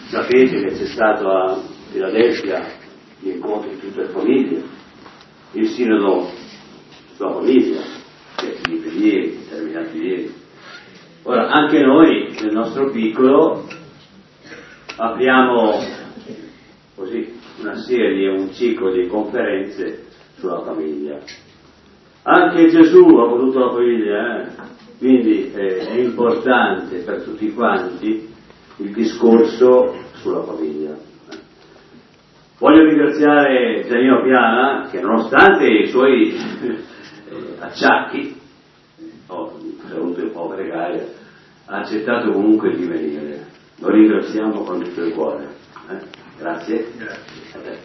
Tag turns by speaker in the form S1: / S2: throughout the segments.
S1: Sapete che c'è stato a Filadelfia l'incontro di tutte le famiglie, il sinodo sulla famiglia, che è finito ieri, è terminato ieri. Ora, anche noi, nel nostro piccolo, apriamo così una serie, un ciclo di conferenze sulla famiglia. Anche Gesù ha voluto la famiglia, quindi è importante per tutti quanti il discorso sulla famiglia. Voglio ringraziare Giannino Piana che, nonostante i suoi acciacchi, saluto un po' precaria, ha accettato comunque di venire. Lo ringraziamo con tutto il cuore. Grazie.
S2: Grazie.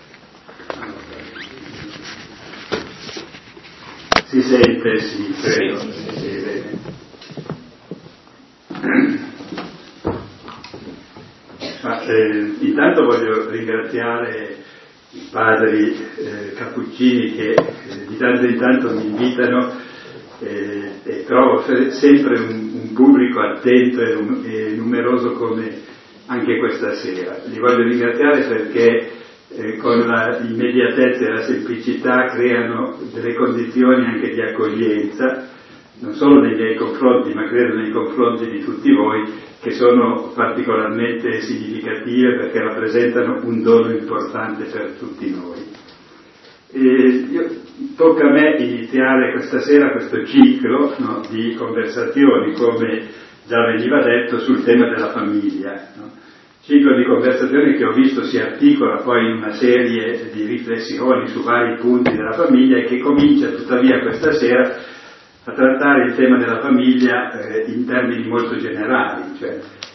S2: Si sente, sì, credo. Sì. Intanto voglio ringraziare i padri cappuccini che di tanto in tanto mi invitano e trovo sempre un pubblico attento e numeroso come anche questa sera. Li voglio ringraziare perché con la immediatezza e la semplicità creano delle condizioni anche di accoglienza, non solo nei miei confronti, ma credo nei confronti di tutti voi, che sono particolarmente significative perché rappresentano un dono importante per tutti noi. Tocca a me iniziare questa sera questo ciclo, no, di conversazioni, come già veniva detto, sul tema della famiglia. No? Ciclo di conversazioni che ho visto si articola poi in una serie di riflessioni su vari punti della famiglia e che comincia tuttavia questa sera a trattare il tema della famiglia in termini molto generali, cioè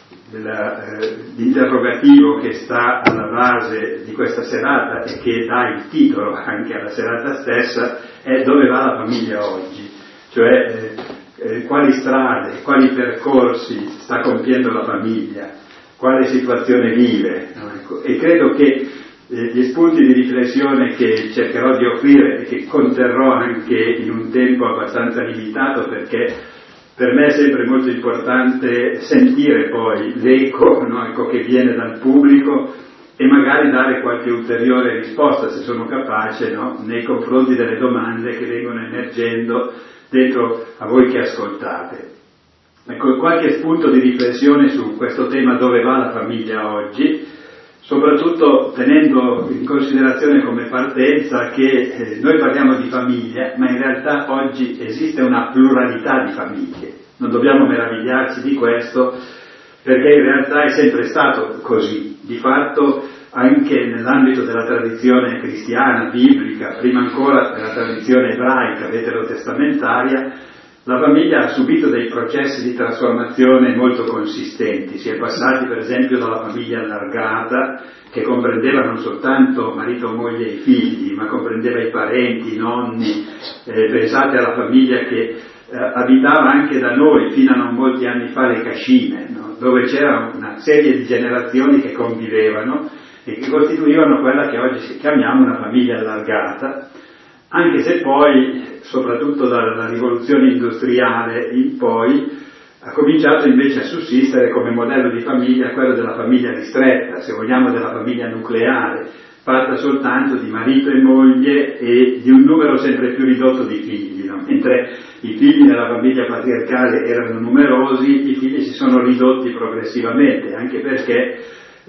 S2: l'interrogativo che sta alla base di questa serata e che dà il titolo anche alla serata stessa è: dove va la famiglia oggi? Cioè quali strade, quali percorsi sta compiendo la famiglia, quale situazione vive, no? Ecco. E credo che gli spunti di riflessione che cercherò di offrire e che conterrò anche in un tempo abbastanza limitato, perché per me è sempre molto importante sentire poi l'eco, no? Ecco, che viene dal pubblico e magari dare qualche ulteriore risposta, se sono capace, no? Nei confronti delle domande che vengono emergendo dentro a voi che ascoltate. Ecco, qualche spunto di riflessione su questo tema: dove va la famiglia oggi, soprattutto tenendo in considerazione come partenza che noi parliamo di famiglia, ma in realtà oggi esiste una pluralità di famiglie. Non dobbiamo meravigliarci di questo, perché in realtà è sempre stato così. Di fatto anche nell'ambito della tradizione cristiana, biblica, prima ancora della tradizione ebraica, veterotestamentaria, la famiglia ha subito dei processi di trasformazione molto consistenti. Si è passati per esempio dalla famiglia allargata, che comprendeva non soltanto marito, moglie e figli, ma comprendeva i parenti, i nonni. Pensate alla famiglia che abitava anche da noi fino a non molti anni fa le cascine, no? Dove c'era una serie di generazioni che convivevano e che costituivano quella che oggi chiamiamo una famiglia allargata, anche se poi, soprattutto dalla rivoluzione industriale in poi, ha cominciato invece a sussistere come modello di famiglia quello della famiglia ristretta, se vogliamo della famiglia nucleare, fatta soltanto di marito e moglie e di un numero sempre più ridotto di figli, no? Mentre i figli nella famiglia patriarcale erano numerosi, i figli si sono ridotti progressivamente, anche perché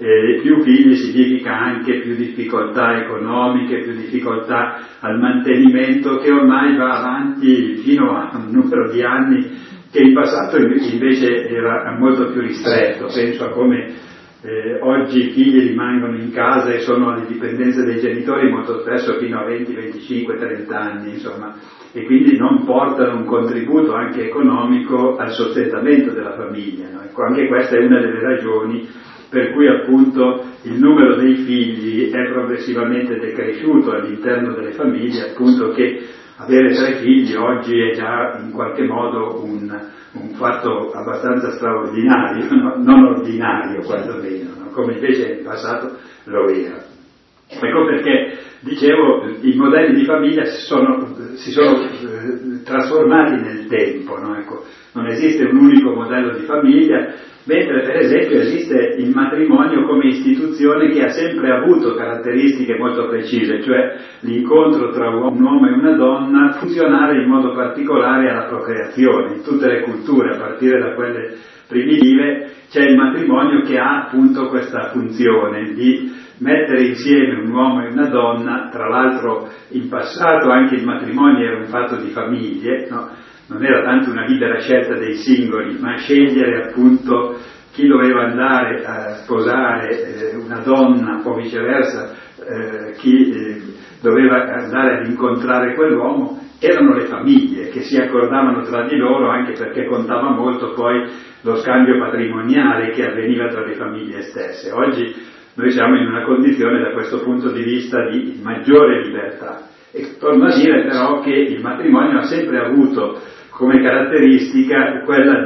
S2: più figli significa anche più difficoltà economiche, più difficoltà al mantenimento, che ormai va avanti fino a un numero di anni che in passato invece era molto più ristretto. Penso a come oggi i figli rimangono in casa e sono alle dipendenze dei genitori molto spesso fino a 20, 25, 30 anni, insomma, e quindi non portano un contributo anche economico al sostentamento della famiglia, no? Ecco, anche questa è una delle ragioni per cui appunto il numero dei figli è progressivamente decresciuto all'interno delle famiglie, appunto che avere 3 figli oggi è già in qualche modo un fatto abbastanza straordinario, no? Non ordinario quantomeno, no? Come invece in passato lo era. Ecco perché, dicevo, i modelli di famiglia si sono trasformati nel tempo, no? Ecco, non esiste un unico modello di famiglia, mentre per esempio esiste il matrimonio come istituzione che ha sempre avuto caratteristiche molto precise, cioè l'incontro tra un uomo e una donna funzionale in modo particolare alla procreazione. In tutte le culture, a partire da quelle primitive, c'è il matrimonio che ha appunto questa funzione di mettere insieme un uomo e una donna. Tra l'altro in passato anche il matrimonio era un fatto di famiglie, no? Non era tanto una libera scelta dei singoli, ma scegliere appunto chi doveva andare a sposare una donna o viceversa, chi doveva andare ad incontrare quell'uomo. Erano le famiglie che si accordavano tra di loro, anche perché contava molto poi lo scambio patrimoniale che avveniva tra le famiglie stesse. Oggi noi siamo in una condizione da questo punto di vista di maggiore libertà, e torno a dire però che il matrimonio ha sempre avuto come caratteristica quella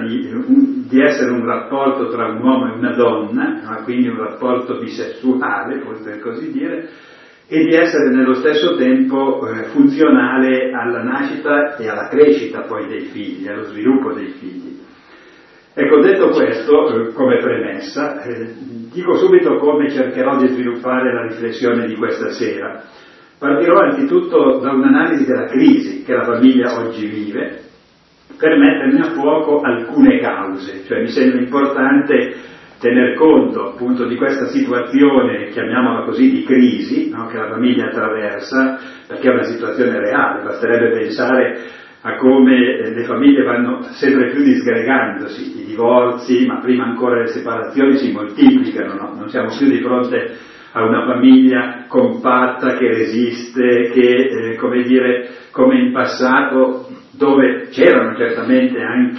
S2: di essere un rapporto tra un uomo e una donna, quindi un rapporto bisessuale, per così dire, e di essere nello stesso tempo funzionale alla nascita e alla crescita poi dei figli, allo sviluppo dei figli. Ecco, detto questo, come premessa, dico subito come cercherò di sviluppare la riflessione di questa sera. Partirò anzitutto da un'analisi della crisi che la famiglia oggi vive, per metterne a fuoco alcune cause. Cioè mi sembra importante tener conto appunto di questa situazione, chiamiamola così, di crisi, no, che la famiglia attraversa, perché è una situazione reale. Basterebbe pensare a come le famiglie vanno sempre più disgregandosi, i divorzi, ma prima ancora le separazioni si moltiplicano, no? Non siamo più di fronte a una famiglia compatta che resiste, che come in passato, dove c'erano certamente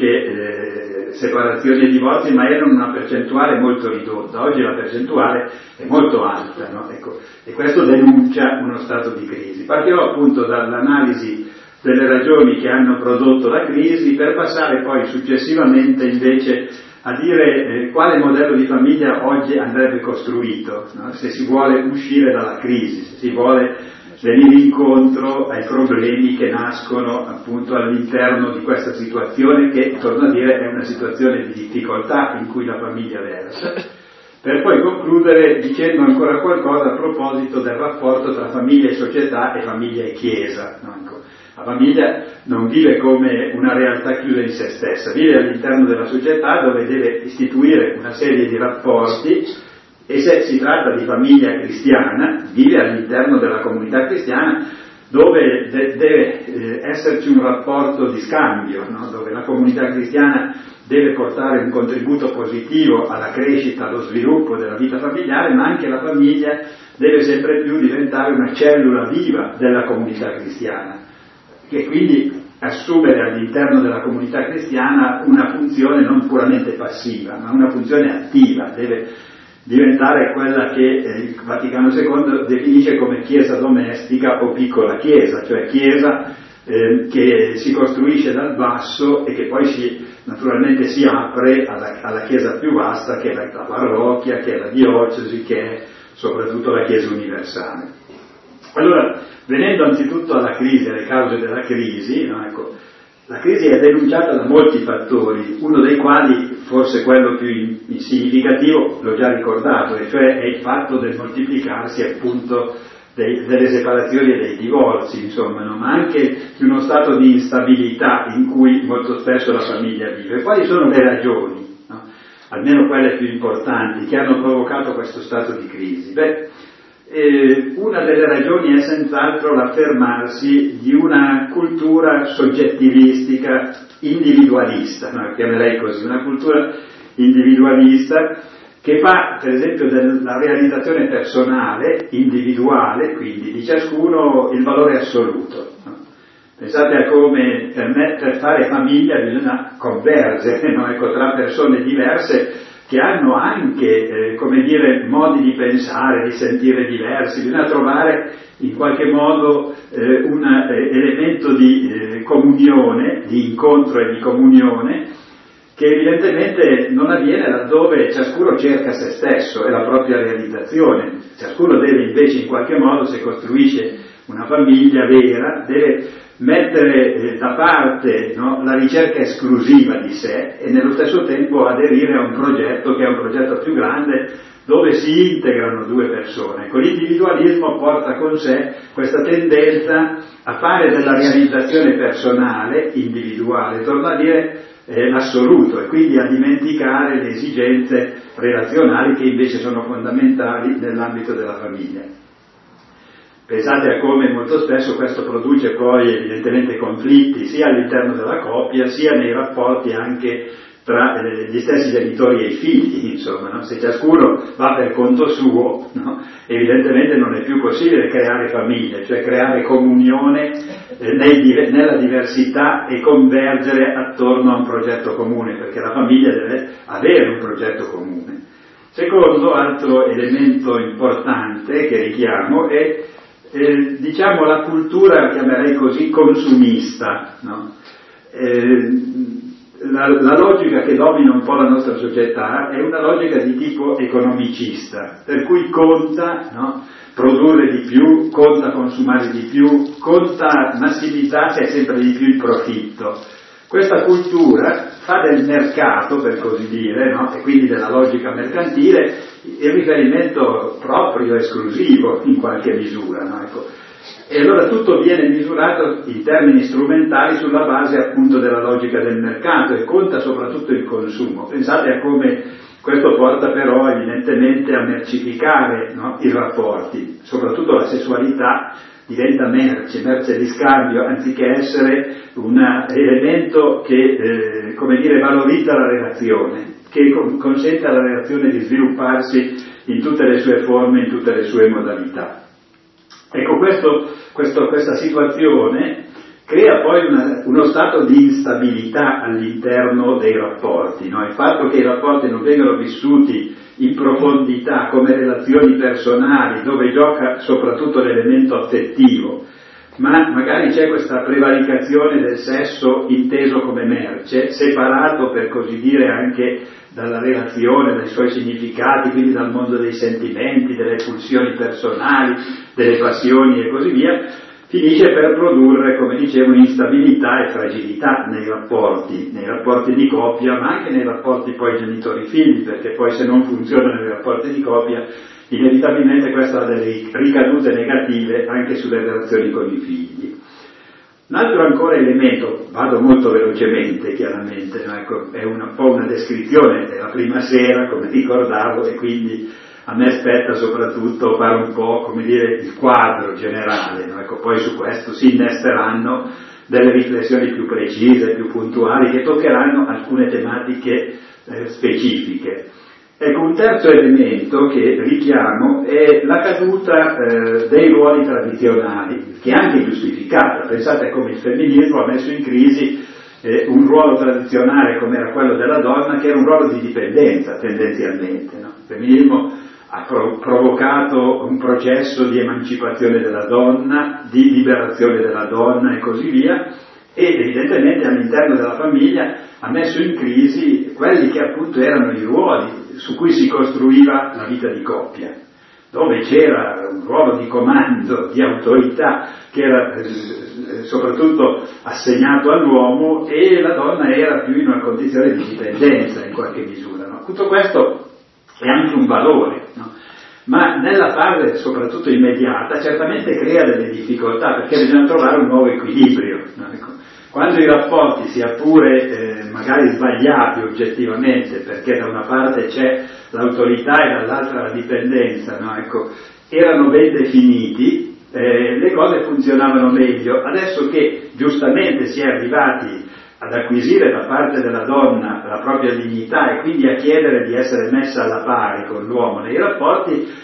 S2: anche separazioni e divorzi, ma erano una percentuale molto ridotta. Oggi la percentuale è molto alta, no? Ecco, e questo denuncia uno stato di crisi. Partirò appunto dall'analisi delle ragioni che hanno prodotto la crisi, per passare poi successivamente invece a dire quale modello di famiglia oggi andrebbe costruito, no? Se si vuole uscire dalla crisi, se si vuole venire incontro ai problemi che nascono appunto all'interno di questa situazione che, torno a dire, è una situazione di difficoltà in cui la famiglia versa, per poi concludere dicendo ancora qualcosa a proposito del rapporto tra famiglia e società e famiglia e chiesa, no? La famiglia non vive come una realtà chiusa in se stessa, vive all'interno della società dove deve istituire una serie di rapporti, e se si tratta di famiglia cristiana, vive all'interno della comunità cristiana dove deve esserci un rapporto di scambio, no? Dove la comunità cristiana deve portare un contributo positivo alla crescita, allo sviluppo della vita familiare, ma anche la famiglia deve sempre più diventare una cellula viva della comunità cristiana, che quindi assumere all'interno della comunità cristiana una funzione non puramente passiva, ma una funzione attiva, deve diventare quella che il Vaticano II definisce come chiesa domestica o piccola chiesa, cioè chiesa che si costruisce dal basso e che poi naturalmente si apre alla chiesa più vasta, che è la parrocchia, che è la diocesi, che è soprattutto la chiesa universale. Allora, venendo anzitutto alla crisi, alle cause della crisi, no? Ecco, la crisi è denunciata da molti fattori, uno dei quali, forse quello più significativo, l'ho già ricordato, e cioè è il fatto del moltiplicarsi appunto delle separazioni e dei divorzi, insomma, no? Ma anche di uno stato di instabilità in cui molto spesso la famiglia vive. Quali sono le ragioni, no? Almeno quelle più importanti, che hanno provocato questo stato di crisi? Una delle ragioni è senz'altro l'affermarsi di una cultura soggettivistica individualista, no? Chiamerei così, una cultura individualista che fa per esempio della realizzazione personale, individuale, quindi di ciascuno, il valore assoluto, no? Pensate a come per fare famiglia bisogna convergere, no? Ecco, tra persone diverse che hanno anche, modi di pensare, di sentire diversi. Bisogna trovare in qualche modo un elemento di comunione, di incontro e di comunione, che evidentemente non avviene laddove ciascuno cerca se stesso e la propria realizzazione. Ciascuno deve invece in qualche modo, se costruisce una famiglia vera, deve mettere da parte, no, la ricerca esclusiva di sé e nello stesso tempo aderire a un progetto che è un progetto più grande dove si integrano due persone. Con l'individualismo porta con sé questa tendenza a fare della realizzazione personale, individuale, torno a dire, l'assoluto, e quindi a dimenticare le esigenze relazionali che invece sono fondamentali nell'ambito della famiglia. Pensate a come molto spesso questo produce poi evidentemente conflitti sia all'interno della coppia sia nei rapporti anche tra gli stessi genitori e i figli, insomma, no? Se ciascuno va per conto suo, no? Evidentemente non è più possibile creare famiglie, cioè creare comunione nella diversità e convergere attorno a un progetto comune, perché la famiglia deve avere un progetto comune. Secondo, altro elemento importante che richiamo è diciamo la cultura, chiamerei così, consumista, no? La logica che domina un po' la nostra società è una logica di tipo economicista, per cui conta, no, produrre di più, conta consumare di più, conta massimizzare sempre di più il profitto. Questa cultura fa del mercato, per così dire, no, e quindi della logica mercantile, il riferimento proprio, esclusivo, in qualche misura, no? Ecco. E allora tutto viene misurato in termini strumentali sulla base appunto della logica del mercato e conta soprattutto il consumo. Pensate a come questo porta però evidentemente a mercificare, no, i rapporti, soprattutto la sessualità diventa merce di scambio, anziché essere un elemento che, come dire, valorizza la relazione, che consente alla relazione di svilupparsi in tutte le sue forme, in tutte le sue modalità. Ecco, questa situazione crea poi uno stato di instabilità all'interno dei rapporti, no? Il fatto che i rapporti non vengano vissuti in profondità come relazioni personali, dove gioca soprattutto l'elemento affettivo, ma magari c'è questa prevaricazione del sesso inteso come merce, separato per così dire anche dalla relazione, dai suoi significati, quindi dal mondo dei sentimenti, delle pulsioni personali, delle passioni e così via, finisce per produrre, come dicevo, instabilità e fragilità nei rapporti di coppia, ma anche nei rapporti poi genitori-figli, perché poi se non funzionano i rapporti di coppia, inevitabilmente questo ha delle ricadute negative anche sulle relazioni con i figli. Un altro ancora elemento, vado molto velocemente chiaramente, no? Ecco, è un po' una descrizione, è la prima sera come ricordavo e quindi a me spetta soprattutto fare un po', come dire, il quadro generale, no? Ecco, poi su questo si innesteranno delle riflessioni più precise, più puntuali, che toccheranno alcune tematiche specifiche. Ecco, un terzo elemento che richiamo è la caduta dei ruoli tradizionali, che è anche giustificata. Pensate come il femminismo ha messo in crisi un ruolo tradizionale come era quello della donna, che era un ruolo di dipendenza tendenzialmente, no? Il femminismo ha provocato un processo di emancipazione della donna, di liberazione della donna e così via, e evidentemente all'interno della famiglia ha messo in crisi quelli che appunto erano i ruoli su cui si costruiva la vita di coppia, dove c'era un ruolo di comando, di autorità che era soprattutto assegnato all'uomo e la donna era più in una condizione di dipendenza in qualche misura, no? Tutto questo è anche un valore, no? Ma nella fase soprattutto immediata certamente crea delle difficoltà, perché bisogna trovare un nuovo equilibrio, no? Ecco, quando i rapporti, sia pure magari sbagliati oggettivamente, perché da una parte c'è l'autorità e dall'altra la dipendenza, no? Ecco, erano ben definiti, le cose funzionavano meglio. Adesso che giustamente si è arrivati ad acquisire da parte della donna la propria dignità e quindi a chiedere di essere messa alla pari con l'uomo nei rapporti,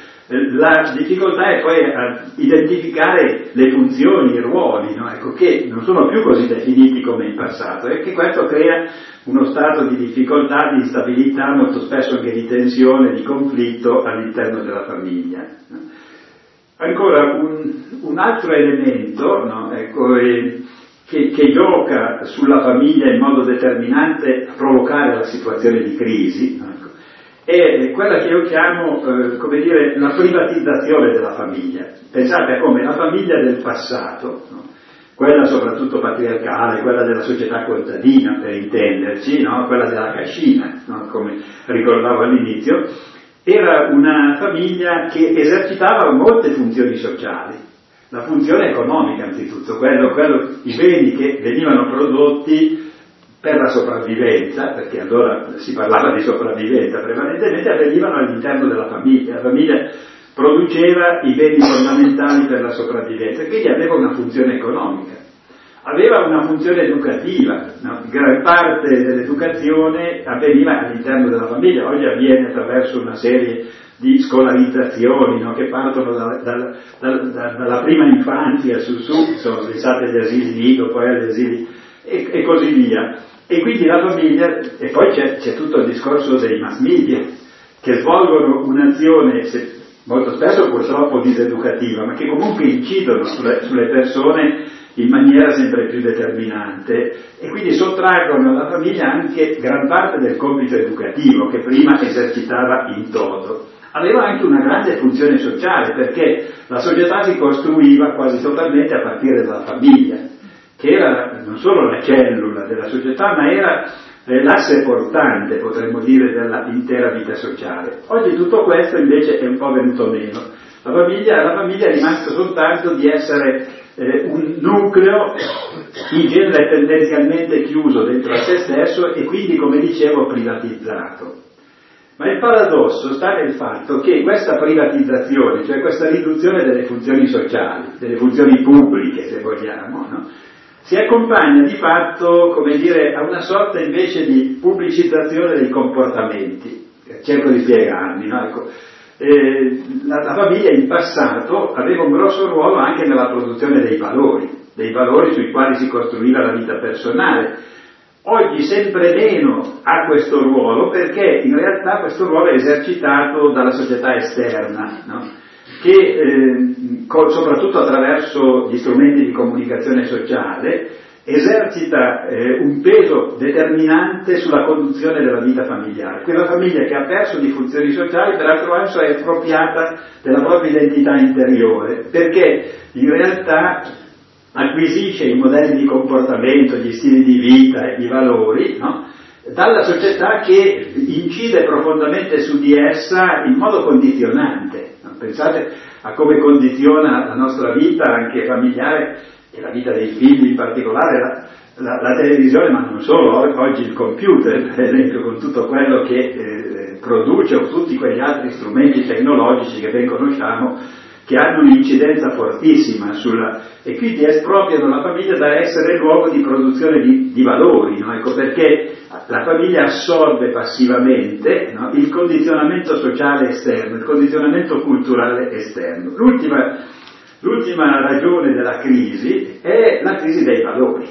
S2: la difficoltà è poi a identificare le funzioni, i ruoli, no? Ecco, che non sono più così definiti come in passato, e che questo crea uno stato di difficoltà, di instabilità, molto spesso anche di tensione, di conflitto all'interno della famiglia. Ancora un altro elemento, no? Ecco, che gioca sulla famiglia in modo determinante a provocare la situazione di crisi, ecco, è quella che io chiamo, come dire, la privatizzazione della famiglia. Pensate a come la famiglia del passato, no? Quella soprattutto patriarcale, quella della società contadina, per intenderci, no? Quella della cascina, no? Come ricordavo all'inizio, era una famiglia che esercitava molte funzioni sociali. La funzione economica, anzitutto, i beni che venivano prodotti per la sopravvivenza, perché allora si parlava di sopravvivenza prevalentemente, avvenivano all'interno della famiglia. La famiglia produceva i beni fondamentali per la sopravvivenza, quindi aveva una funzione economica, aveva una funzione educativa, no? Gran parte dell'educazione avveniva all'interno della famiglia, oggi avviene attraverso una serie di scolarizzazioni, no? Che partono dalla prima infanzia su, sono pensate agli asili nido, poi agli asili e così via. E quindi la famiglia, e poi c'è tutto il discorso dei mass media, che svolgono un'azione molto spesso purtroppo diseducativa, ma che comunque incidono sulle persone in maniera sempre più determinante e quindi sottraggono alla famiglia anche gran parte del compito educativo che prima esercitava in toto. Aveva anche una grande funzione sociale, perché la società si costruiva quasi totalmente a partire dalla famiglia, che era non solo la cellula della società, ma era l'asse portante, potremmo dire, dell'intera vita sociale. Oggi tutto questo invece è un po' venuto meno. La famiglia è rimasta soltanto di essere un nucleo in genere tendenzialmente chiuso dentro a se stesso e quindi, come dicevo, privatizzato. Ma il paradosso sta nel fatto che questa privatizzazione, cioè questa riduzione delle funzioni sociali, delle funzioni pubbliche, se vogliamo, no? Si accompagna di fatto, come dire, a una sorta invece di pubblicizzazione dei comportamenti. Cerco di spiegarmi, no? Ecco, la famiglia in passato aveva un grosso ruolo anche nella produzione dei valori sui quali si costruiva la vita personale. Oggi sempre meno ha questo ruolo, perché in realtà questo ruolo è esercitato dalla società esterna, no? Che soprattutto attraverso gli strumenti di comunicazione sociale esercita un peso determinante sulla conduzione della vita familiare. Quella famiglia che ha perso di funzioni sociali, per altro verso, è espropriata della propria identità interiore, perché in realtà acquisisce i modelli di comportamento, gli stili di vita e i valori, no? Dalla società che incide profondamente su di essa in modo condizionante. No? Pensate a come condiziona la nostra vita anche familiare e la vita dei figli in particolare, la televisione, ma non solo, oggi il computer, per esempio, con tutto quello che produce, o tutti quegli altri strumenti tecnologici che ben conosciamo, che hanno un'incidenza fortissima e quindi espropriano la famiglia da essere luogo di produzione di valori, no? Ecco perché la famiglia assorbe passivamente, no? Il condizionamento sociale esterno, il condizionamento culturale esterno. L'ultima ragione della crisi è la crisi dei valori.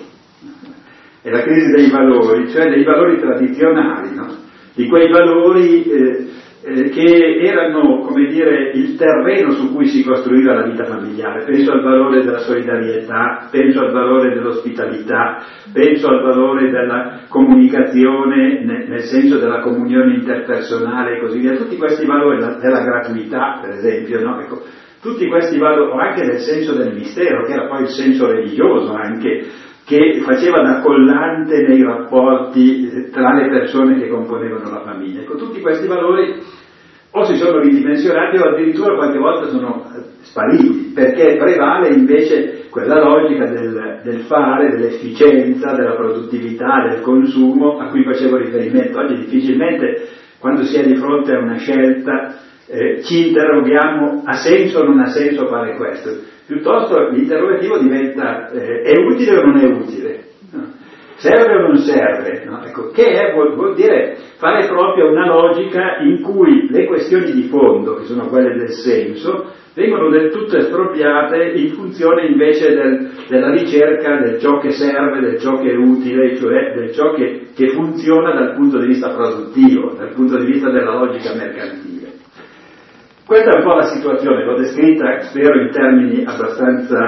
S2: È la crisi dei valori, cioè dei valori tradizionali, no? Di quei valori che erano, come dire, il terreno su cui si costruiva la vita familiare. Penso al valore della solidarietà, penso al valore dell'ospitalità, penso al valore della comunicazione nel senso della comunione interpersonale e così via. Tutti questi valori, della gratuità per esempio, no? Ecco, tutti questi valori, o anche del senso del mistero, che era poi il senso religioso anche, che faceva da collante nei rapporti tra le persone che componevano la famiglia. Ecco, tutti questi valori o si sono ridimensionati o addirittura qualche volta sono spariti, perché prevale invece quella logica del fare, dell'efficienza, della produttività, del consumo a cui facevo riferimento. Oggi difficilmente, quando si è di fronte a una scelta, ci interroghiamo: ha senso o non ha senso fare questo? Piuttosto l'interrogativo diventa: è utile o non è utile? No? Serve o non serve? No? Ecco, che vuol dire fare proprio una logica in cui le questioni di fondo, che sono quelle del senso, vengono del tutto espropriate in funzione invece della ricerca del ciò che serve, del ciò che è utile, cioè del ciò che funziona dal punto di vista produttivo, dal punto di vista della logica mercantile. Questa è un po' la situazione, l'ho descritta, spero, in termini abbastanza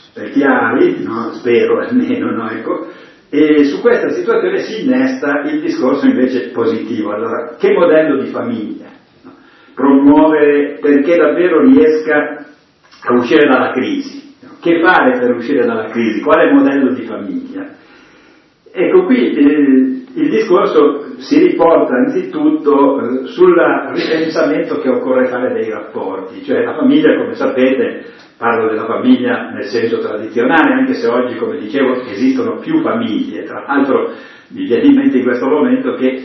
S2: chiari, no? Spero almeno, no? Ecco. E su questa situazione si innesta il discorso invece positivo. Allora, che modello di famiglia promuovere perché davvero riesca a uscire dalla crisi? Che fare per uscire dalla crisi? Quale modello di famiglia? Ecco, qui il discorso si riporta anzitutto sul ripensamento che occorre fare dei rapporti, cioè la famiglia, come sapete, parlo della famiglia nel senso tradizionale, anche se oggi, come dicevo, esistono più famiglie. Tra l'altro mi viene in mente in questo momento che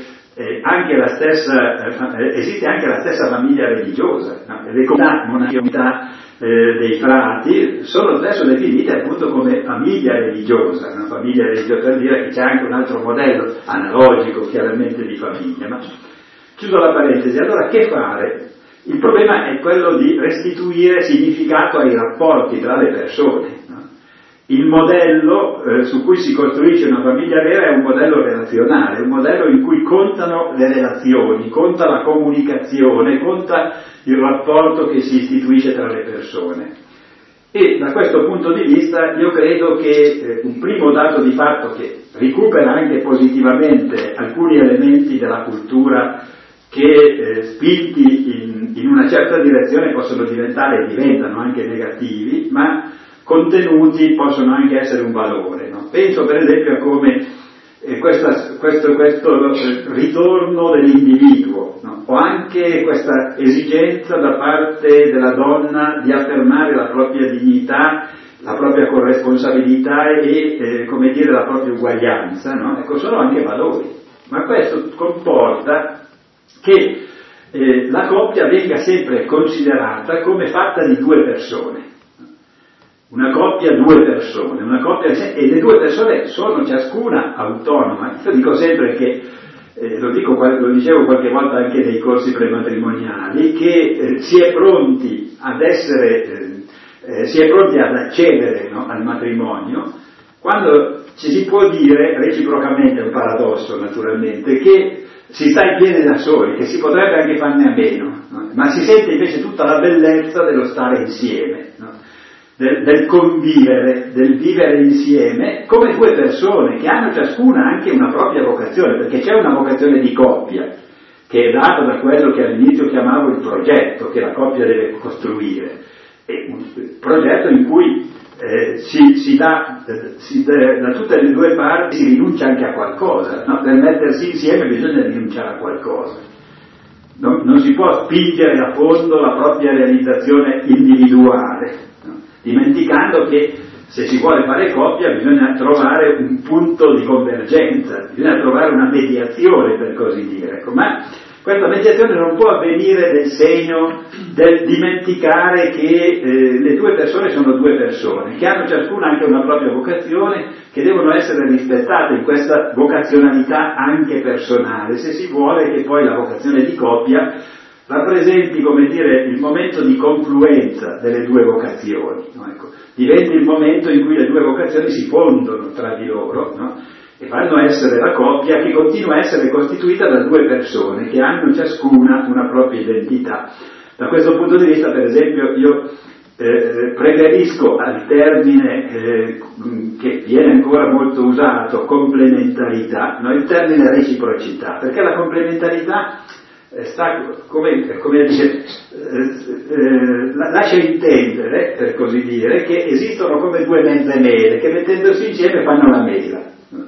S2: esiste anche la stessa famiglia religiosa, no? Le comunità monachità dei frati sono adesso definite appunto come famiglia religiosa, una famiglia religiosa per dire che c'è anche un altro modello analogico chiaramente di famiglia. Ma chiudo la parentesi, allora che fare? Il problema è quello di restituire significato ai rapporti tra le persone, no? Il modello su cui si costruisce una famiglia vera è un modello relazionale, un modello in cui contano le relazioni, conta la comunicazione, conta il rapporto che si istituisce tra le persone. E da questo punto di vista io credo che un primo dato di fatto che recupera anche positivamente alcuni elementi della cultura che spinti in una certa direzione possono diventare e diventano anche negativi, ma contenuti possono anche essere un valore, no? Penso per esempio a come questo ritorno dell'individuo, no? O anche questa esigenza da parte della donna di affermare la propria dignità, la propria corresponsabilità e come dire, la propria uguaglianza, no? Ecco, sono anche valori, ma questo comporta che la coppia venga sempre considerata come fatta di due persone. Una coppia, due persone, e le due persone sono ciascuna autonoma. Io dico sempre che, lo dicevo qualche volta anche nei corsi prematrimoniali, che si è pronti ad accedere, no, al matrimonio quando ci si può dire reciprocamente, è un paradosso naturalmente, che si sta in piedi da soli, che si potrebbe anche farne a meno, no? Ma si sente invece tutta la bellezza dello stare insieme, no? Del convivere, del vivere insieme come due persone che hanno ciascuna anche una propria vocazione, perché c'è una vocazione di coppia che è data da quello che all'inizio chiamavo il progetto che la coppia deve costruire, e un progetto in cui da tutte le due parti si rinuncia anche a qualcosa, no? Per mettersi insieme bisogna rinunciare a qualcosa, non si può spingere a fondo la propria realizzazione individuale, no? Dimenticando che se si vuole fare coppia bisogna trovare un punto di convergenza, bisogna trovare una mediazione, per così dire, ecco. Ma questa mediazione non può avvenire nel segno del dimenticare che le due persone sono due persone, che hanno ciascuna anche una propria vocazione, che devono essere rispettate in questa vocazionalità anche personale, se si vuole che poi la vocazione di coppia rappresenti, come dire, il momento di confluenza delle due vocazioni, no? Ecco, diventi il momento in cui le due vocazioni si fondono tra di loro, no? E fanno essere la coppia che continua a essere costituita da due persone che hanno ciascuna una propria identità. Da questo punto di vista, per esempio, io preferisco al termine che viene ancora molto usato, complementarità, no? Il termine reciprocità, perché la complementarità lascia intendere, per così dire, che esistono come due mezze mele che mettendosi insieme fanno la mela,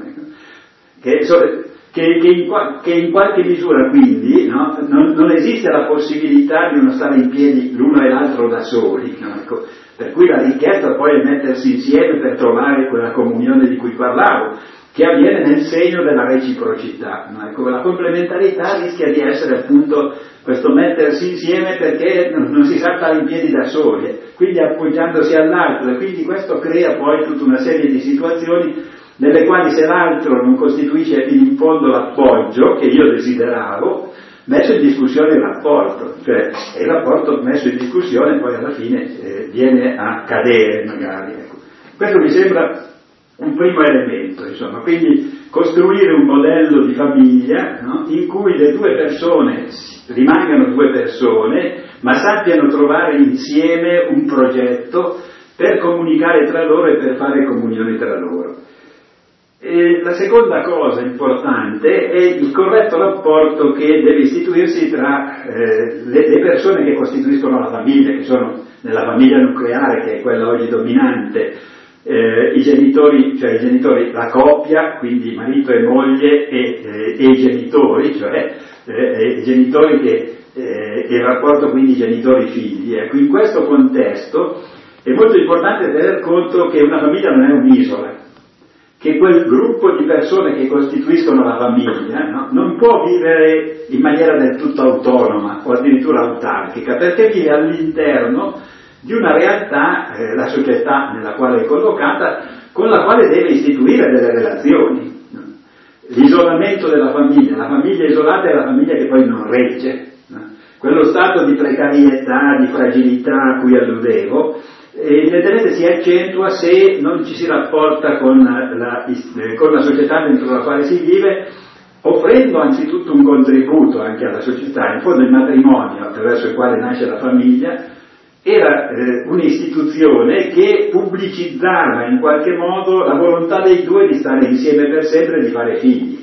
S2: che in qualche misura quindi, no, non esiste la possibilità di non stare in piedi l'uno e l'altro da soli, no? Ecco, per cui la richiesta poi è mettersi insieme per trovare quella comunione di cui parlavo, che avviene nel segno della reciprocità, no? Ecco, la complementarità rischia di essere appunto questo mettersi insieme perché non si sa stare in piedi da soli, quindi appoggiandosi all'altro, e quindi questo crea poi tutta una serie di situazioni nelle quali se l'altro non costituisce fino in fondo l'appoggio che io desideravo, messo in discussione il rapporto, cioè il rapporto messo in discussione poi alla fine viene a cadere magari, ecco. Questo mi sembra un primo elemento, insomma, quindi costruire un modello di famiglia, no, in cui le due persone rimangano due persone, ma sappiano trovare insieme un progetto per comunicare tra loro e per fare comunione tra loro. E la seconda cosa importante è il corretto rapporto che deve istituirsi tra le persone che costituiscono la famiglia, che sono nella famiglia nucleare, che è quella oggi dominante, i genitori, la coppia, quindi marito e moglie, e i genitori, cioè i genitori il rapporto quindi genitori-figli. Ecco, in questo contesto è molto importante tener conto che una famiglia non è un'isola, che quel gruppo di persone che costituiscono la famiglia, no, non può vivere in maniera del tutto autonoma o addirittura autarchica, perché vive all'interno di una realtà, la società nella quale è collocata, con la quale deve istituire delle relazioni. L'isolamento della famiglia, la famiglia isolata è la famiglia che poi non regge. Quello stato di precarietà, di fragilità a cui alludevo, evidentemente si accentua se non ci si rapporta con la società dentro la quale si vive, offrendo anzitutto un contributo anche alla società. In fondo il matrimonio, attraverso il quale nasce la famiglia, era un'istituzione che pubblicizzava in qualche modo la volontà dei due di stare insieme per sempre e di fare figli.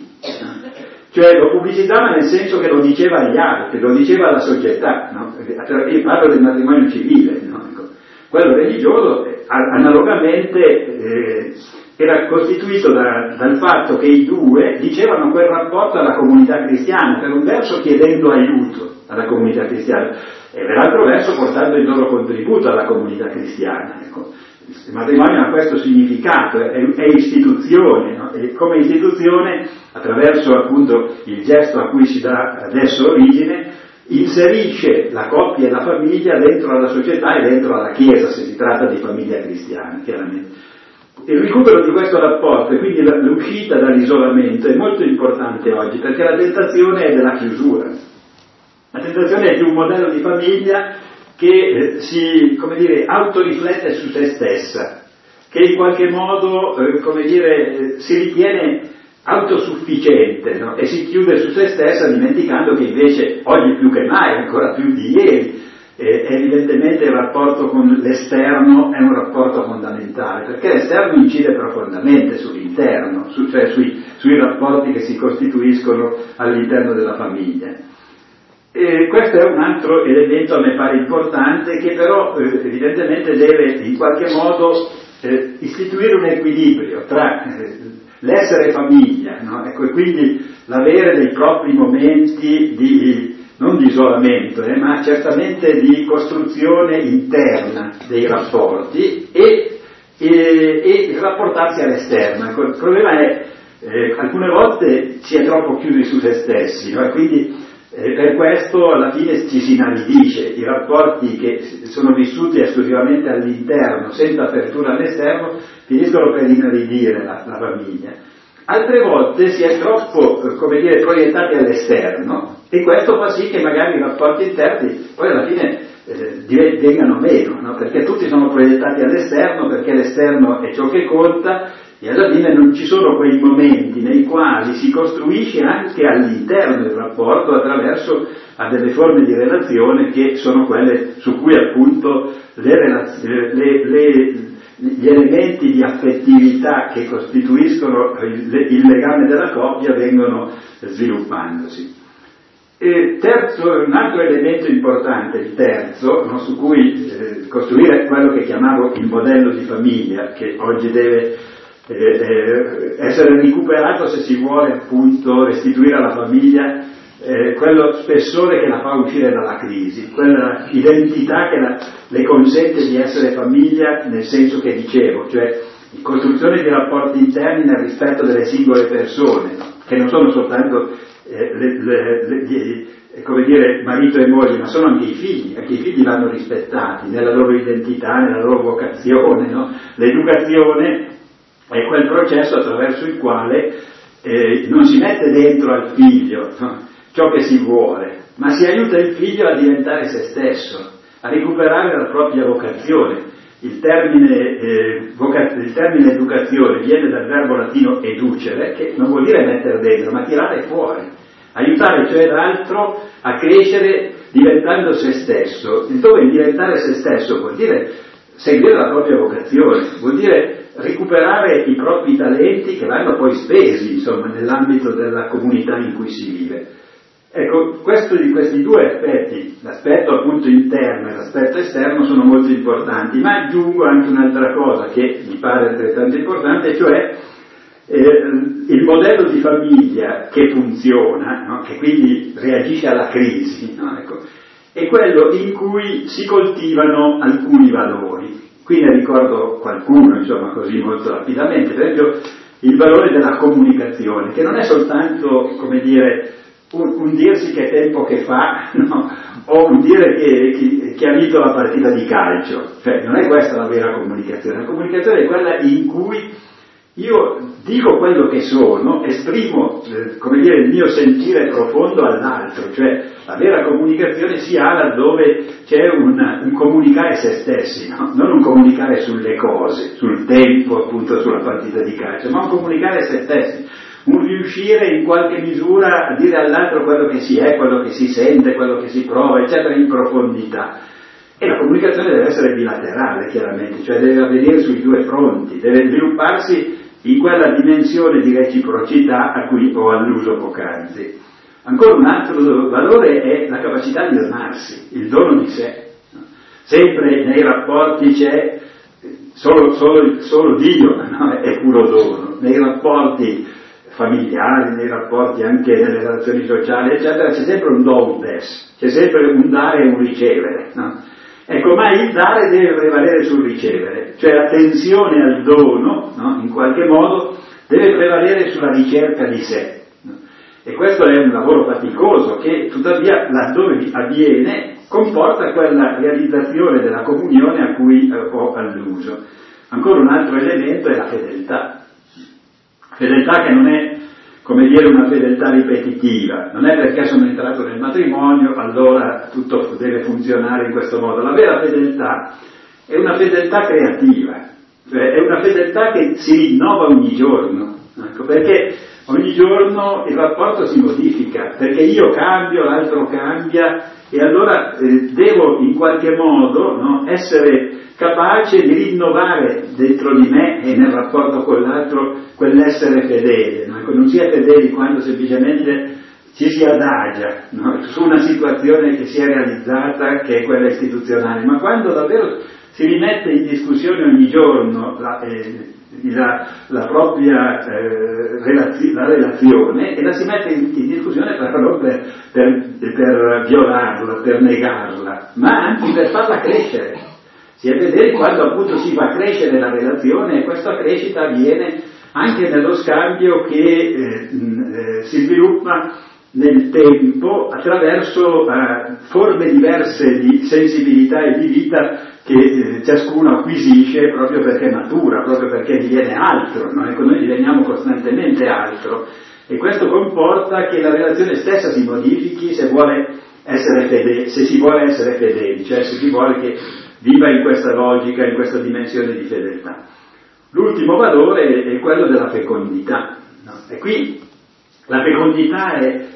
S2: Cioè lo pubblicizzava nel senso che lo diceva agli altri, lo diceva alla società, no? Io parlo del matrimonio civile, no? Quello religioso analogamente era costituito dal fatto che i due dicevano quel rapporto alla comunità cristiana, per un verso chiedendo aiuto alla comunità cristiana e per l'altro verso portando il loro contributo alla comunità cristiana. Ecco. Il matrimonio ha questo significato, è istituzione, no? E come istituzione, attraverso appunto il gesto a cui si dà adesso origine, inserisce la coppia e la famiglia dentro alla società e dentro alla Chiesa, se si tratta di famiglia cristiana, chiaramente. Il recupero di questo rapporto e quindi l'uscita dall'isolamento è molto importante oggi, perché la tentazione è della chiusura. La tentazione è di un modello di famiglia che si, autoriflette su se stessa, che in qualche modo, si ritiene autosufficiente, no? E si chiude su se stessa, dimenticando che invece oggi più che mai, ancora più di ieri, evidentemente il rapporto con l'esterno è un rapporto fondamentale, perché l'esterno incide profondamente sull'interno, cioè sui rapporti che si costituiscono all'interno della famiglia. E questo è un altro elemento, a me pare importante, che però evidentemente deve in qualche modo istituire un equilibrio tra l'essere famiglia, no? Ecco, e quindi l'avere dei propri momenti non di isolamento, ma certamente di costruzione interna dei rapporti e rapportarsi all'esterno. Ecco, il problema è alcune volte si è troppo chiusi su se stessi, no? E quindi per questo alla fine ci si inaridisce, i rapporti che sono vissuti esclusivamente all'interno, senza apertura all'esterno, finiscono per inaridire la famiglia. Altre volte si è troppo, proiettati all'esterno e questo fa sì che magari i rapporti interni poi alla fine vengano meno, no? Perché tutti sono proiettati all'esterno, perché l'esterno è ciò che conta e alla fine non ci sono quei momenti nei quali si costruisce anche all'interno del rapporto attraverso a delle forme di relazione che sono quelle su cui appunto gli elementi di affettività che costituiscono il legame della coppia vengono sviluppandosi. E un altro elemento importante, il terzo, no, su cui costruire quello che chiamavo il modello di famiglia, che oggi deve essere recuperato se si vuole appunto restituire alla famiglia quello spessore che la fa uscire dalla crisi, quella identità che le consente di essere famiglia nel senso che dicevo, cioè costruzione di rapporti interni nel rispetto delle singole persone, no? Che non sono soltanto marito e moglie, ma sono anche i figli vanno rispettati nella loro identità, nella loro vocazione, no? L'educazione è quel processo attraverso il quale non si mette dentro al figlio, no? Ciò che si vuole, ma si aiuta il figlio a diventare se stesso, a recuperare la propria vocazione. Il termine educazione viene dal verbo latino educere, che non vuol dire mettere dentro, ma tirare fuori, aiutare cioè l'altro a crescere diventando se stesso. Dove diventare se stesso vuol dire seguire la propria vocazione, vuol dire recuperare i propri talenti che vanno poi spesi, insomma, nell'ambito della comunità in cui si vive. Ecco, questi due aspetti, l'aspetto appunto interno e l'aspetto esterno, sono molto importanti, ma aggiungo anche un'altra cosa che mi pare altrettanto importante, cioè il modello di famiglia che funziona, no? Che quindi reagisce alla crisi, no? Ecco, è quello in cui si coltivano alcuni valori. Qui ne ricordo qualcuno, insomma, così molto rapidamente. Per esempio, il valore della comunicazione, che non è soltanto, come dire, un dirsi che tempo che fa, no? O un dire che ha vinto la partita di calcio. Cioè, non è questa la vera comunicazione. La comunicazione è quella in cui io dico quello che sono, esprimo, come dire, il mio sentire profondo all'altro, cioè la vera comunicazione si ha laddove c'è un comunicare se stessi, no? Non un comunicare sulle cose, sul tempo, appunto, sulla partita di calcio, ma un comunicare se stessi, un riuscire in qualche misura a dire all'altro quello che si è, quello che si sente, quello che si prova, eccetera, in profondità. E la comunicazione deve essere bilaterale, chiaramente, cioè deve avvenire sui due fronti, deve svilupparsi in quella dimensione di reciprocità a cui ho alluso poc'anzi. Ancora un altro valore è la capacità di donarsi, il dono di sé. Sempre nei rapporti c'è solo Dio, no? È puro dono. Nei rapporti familiari, nei rapporti anche nelle relazioni sociali, eccetera, c'è sempre un do, un des, c'è sempre un dare e un ricevere, no? Ecco, ma il dare deve prevalere sul ricevere, cioè l'attenzione al dono, no? In qualche modo, deve prevalere sulla ricerca di sé. No? E questo è un lavoro faticoso che, tuttavia, laddove avviene, comporta quella realizzazione della comunione a cui ho alluso. Ancora un altro elemento è la fedeltà. Fedeltà che non è, come dire, una fedeltà ripetitiva, non è perché sono entrato nel matrimonio allora tutto deve funzionare in questo modo. La vera fedeltà è una fedeltà creativa, cioè è una fedeltà che si rinnova ogni giorno, ecco, perché ogni giorno il rapporto si modifica, perché io cambio, l'altro cambia, e allora devo in qualche modo, no, essere capace di rinnovare dentro di me e nel rapporto con l'altro quell'essere fedele, no? Non si è fedeli quando semplicemente ci si adagia, no? Su una situazione che si è realizzata, che è quella istituzionale, ma quando davvero si rimette in discussione ogni giorno la propria la relazione, e la si mette in discussione non per violarla, per negarla, ma anche per farla crescere. Si è fedeli quando appunto si fa crescere la relazione, e questa crescita avviene anche nello scambio che si sviluppa nel tempo attraverso forme diverse di sensibilità e di vita che ciascuno acquisisce proprio perché matura, proprio perché diviene altro, no? Ecco, noi diveniamo costantemente altro, e questo comporta che la relazione stessa si modifichi se vuole essere fedeli, se si vuole essere fedeli, cioè se si vuole che viva in questa logica, in questa dimensione di fedeltà. L'ultimo valore è quello della fecondità, no? E qui la fecondità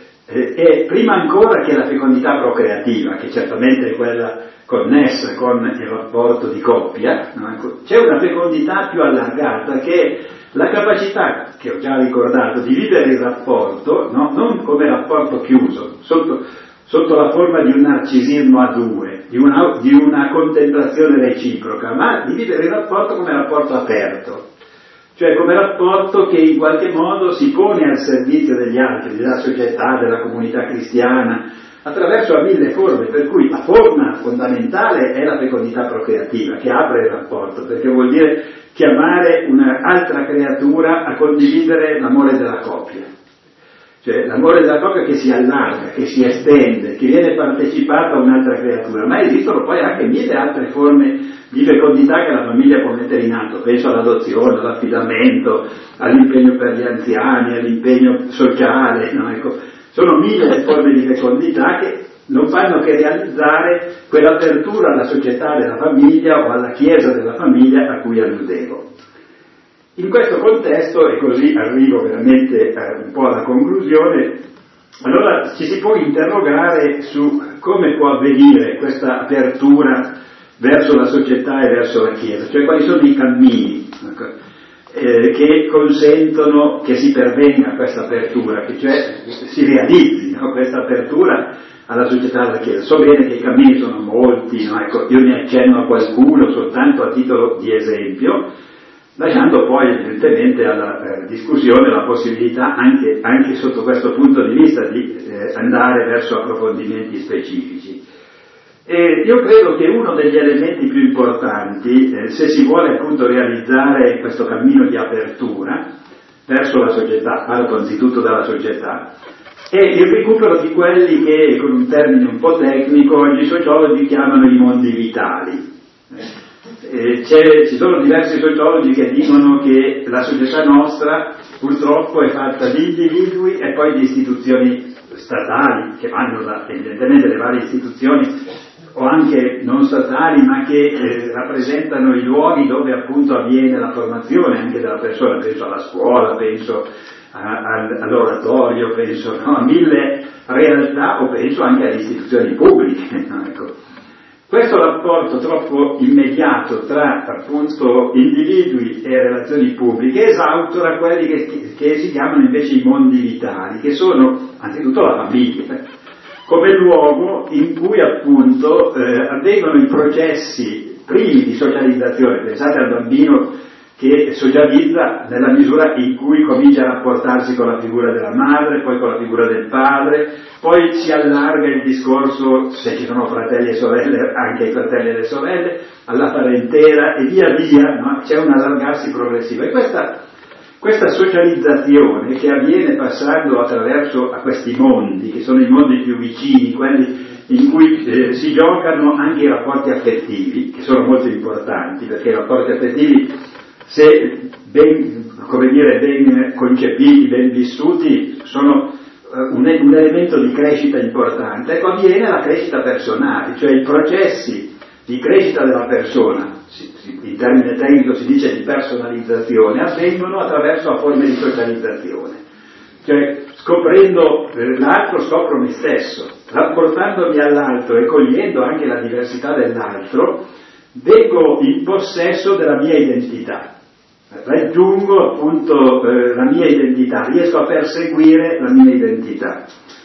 S2: è prima ancora che la fecondità procreativa, che certamente è quella connessa con il rapporto di coppia, no? C'è una fecondità più allargata che è la capacità, che ho già ricordato, di vivere il rapporto, no? Non come rapporto chiuso, sotto la forma di un narcisismo a due, di una contemplazione reciproca, ma di vivere il rapporto come rapporto aperto, cioè come rapporto che in qualche modo si pone al servizio degli altri, della società, della comunità cristiana, attraverso mille forme, per cui la forma fondamentale è la fecondità procreativa, che apre il rapporto, perché vuol dire chiamare un'altra creatura a condividere l'amore della coppia. Cioè l'amore della coppia che si allarga, che si estende, che viene partecipato a un'altra creatura, ma esistono poi anche mille altre forme di fecondità che la famiglia può mettere in atto, penso all'adozione, all'affidamento, all'impegno per gli anziani, all'impegno sociale, no? Ecco, sono mille forme di fecondità che non fanno che realizzare quell'apertura alla società della famiglia o alla chiesa della famiglia a cui alludevo. In questo contesto, e così arrivo veramente un po' alla conclusione, allora ci si può interrogare su come può avvenire questa apertura verso la società e verso la Chiesa, cioè quali sono i cammini che consentono che si pervenga questa apertura, che cioè si realizzi, no, questa apertura alla società e alla Chiesa. So bene che i cammini sono molti, no? Ecco, io ne accenno a qualcuno soltanto a titolo di esempio, lasciando poi evidentemente alla discussione la possibilità anche sotto questo punto di vista di andare verso approfondimenti specifici. E io credo che uno degli elementi più importanti, se si vuole appunto realizzare questo cammino di apertura verso la società, parlo anzitutto dalla società, è il recupero di quelli che, con un termine un po' tecnico, oggi i sociologi chiamano i mondi vitali. Ci sono diversi sociologi che dicono che la società nostra purtroppo è fatta di individui e poi di istituzioni statali, che vanno evidentemente le varie istituzioni o anche non statali, ma che rappresentano i luoghi dove appunto avviene la formazione anche della persona. Penso alla scuola, penso all'oratorio, penso a mille realtà, o penso anche alle istituzioni pubbliche. Ecco. Questo rapporto troppo immediato tra appunto individui e relazioni pubbliche esautora quelli che si chiamano invece i mondi vitali, che sono anzitutto la famiglia, come luogo in cui appunto avvengono i processi primi di socializzazione. Pensate al bambino che socializza nella misura in cui comincia a rapportarsi con la figura della madre, poi con la figura del padre, poi si allarga il discorso, se ci sono fratelli e sorelle, anche ai fratelli e alle sorelle, alla parentela e via via, no? C'è un allargarsi progressivo. E questa socializzazione che avviene passando attraverso a questi mondi, che sono i mondi più vicini, quelli in cui si giocano anche i rapporti affettivi, che sono molto importanti, perché i rapporti affettivi, se ben concepiti, ben vissuti, sono un elemento di crescita importante. Ecco, avviene la crescita personale, cioè i processi di crescita della persona, in termine tecnico si dice di personalizzazione, avvengono attraverso la forma di socializzazione. Cioè, scoprendo l'altro scopro me stesso, rapportandomi all'altro e cogliendo anche la diversità dell'altro, vengo in possesso della mia identità. Raggiungo appunto la mia identità, riesco a perseguire la mia identità.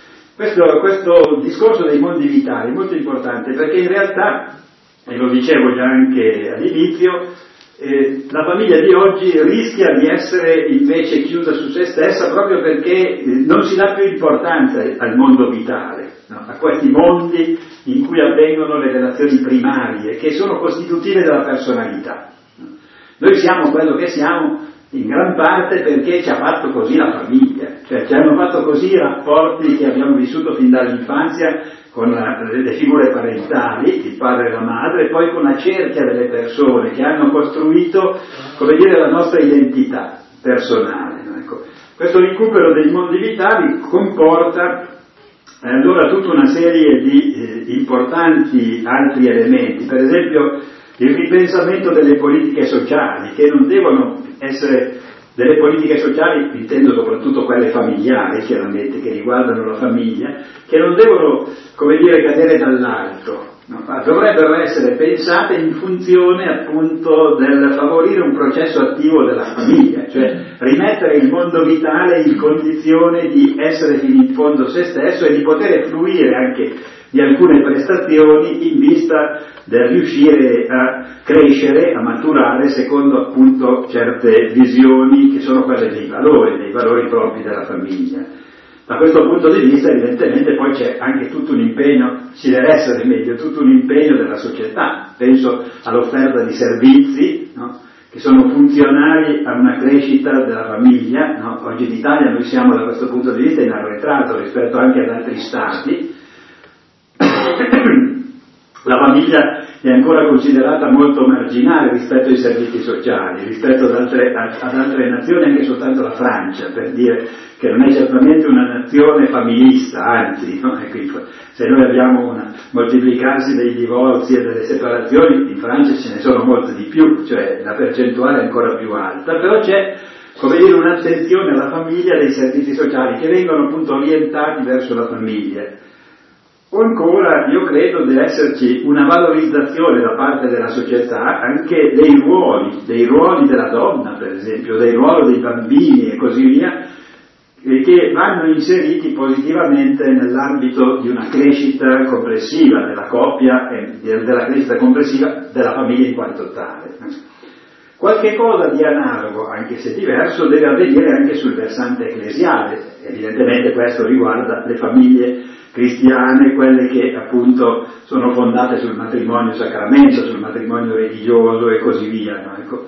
S2: Questo discorso dei mondi vitali è molto importante, perché in realtà, e lo dicevo già anche all'inizio, la famiglia di oggi rischia di essere invece chiusa su se stessa proprio perché non si dà più importanza al mondo vitale, no? A questi mondi in cui avvengono le relazioni primarie, che sono costitutive della personalità. Noi siamo quello che siamo in gran parte perché ci ha fatto così la famiglia, cioè ci hanno fatto così i rapporti che abbiamo vissuto fin dall'infanzia con le figure parentali, il padre e la madre, e poi con la cerchia delle persone che hanno costruito, come dire, la nostra identità personale. Ecco. Questo recupero dei mondi vitali comporta allora tutta una serie di importanti altri elementi, per esempio il ripensamento delle politiche sociali, che non devono essere delle politiche sociali, intendo soprattutto quelle familiari, chiaramente, che riguardano la famiglia, che non devono, come dire, cadere dall'alto, no? Dovrebbero essere pensate in funzione appunto del favorire un processo attivo della famiglia, cioè rimettere il mondo vitale in condizione di essere fino in fondo se stesso e di poter fruire anche di alcune prestazioni in vista del riuscire a crescere, a maturare secondo appunto certe visioni che sono quelle dei valori propri della famiglia. Da questo punto di vista evidentemente poi c'è anche tutto un impegno, ci deve essere meglio, tutto un impegno della società, penso all'offerta di servizi, no? Che sono funzionali a una crescita della famiglia, no? Oggi in Italia noi siamo da questo punto di vista in arretrato rispetto anche ad altri stati. La famiglia è ancora considerata molto marginale rispetto ai servizi sociali, rispetto ad altre nazioni, anche soltanto la Francia, per dire che non è certamente una nazione familista, anzi, no? Se noi abbiamo un moltiplicarsi dei divorzi e delle separazioni, in Francia ce ne sono molti di più, cioè la percentuale è ancora più alta, però c'è, come dire, un'attenzione alla famiglia e ai servizi sociali che vengono appunto orientati verso la famiglia. O ancora, io credo deve esserci una valorizzazione da parte della società anche dei ruoli della donna, per esempio, del ruolo dei bambini e così via, che vanno inseriti positivamente nell'ambito di una crescita complessiva della coppia e della crescita complessiva della famiglia in quanto tale. Qualche cosa di analogo, anche se diverso, deve avvenire anche sul versante ecclesiale. Evidentemente questo riguarda le famiglie cristiane, quelle che appunto sono fondate sul matrimonio sacramento, sul matrimonio religioso e così via. No? Ecco.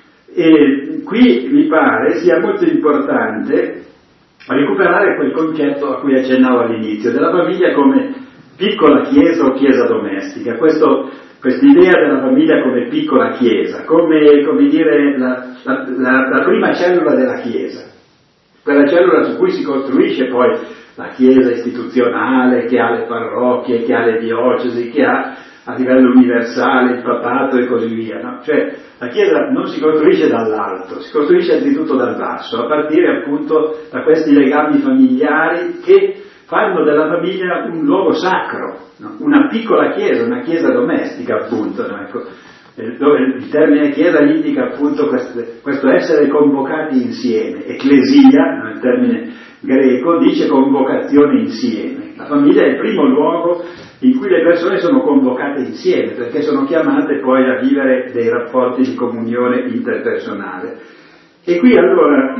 S2: E qui mi pare sia molto importante recuperare quel concetto a cui accennavo all'inizio, della famiglia come piccola chiesa o chiesa domestica, quest'idea della famiglia come piccola chiesa, come dire la prima cellula della chiesa, quella cellula su cui si costruisce poi la chiesa istituzionale, che ha le parrocchie, che ha le diocesi, che ha a livello universale il papato e così via, no? Cioè la chiesa non si costruisce dall'alto, si costruisce anzitutto dal basso, a partire appunto da questi legami familiari che fanno della famiglia un luogo sacro, no? Una piccola chiesa, una chiesa domestica appunto, no? Ecco, dove il termine chiesa indica appunto questo essere convocati insieme. Ecclesia, no? Il termine greco dice convocazione insieme. La famiglia è il primo luogo in cui le persone sono convocate insieme, perché sono chiamate poi a vivere dei rapporti di comunione interpersonale. E qui allora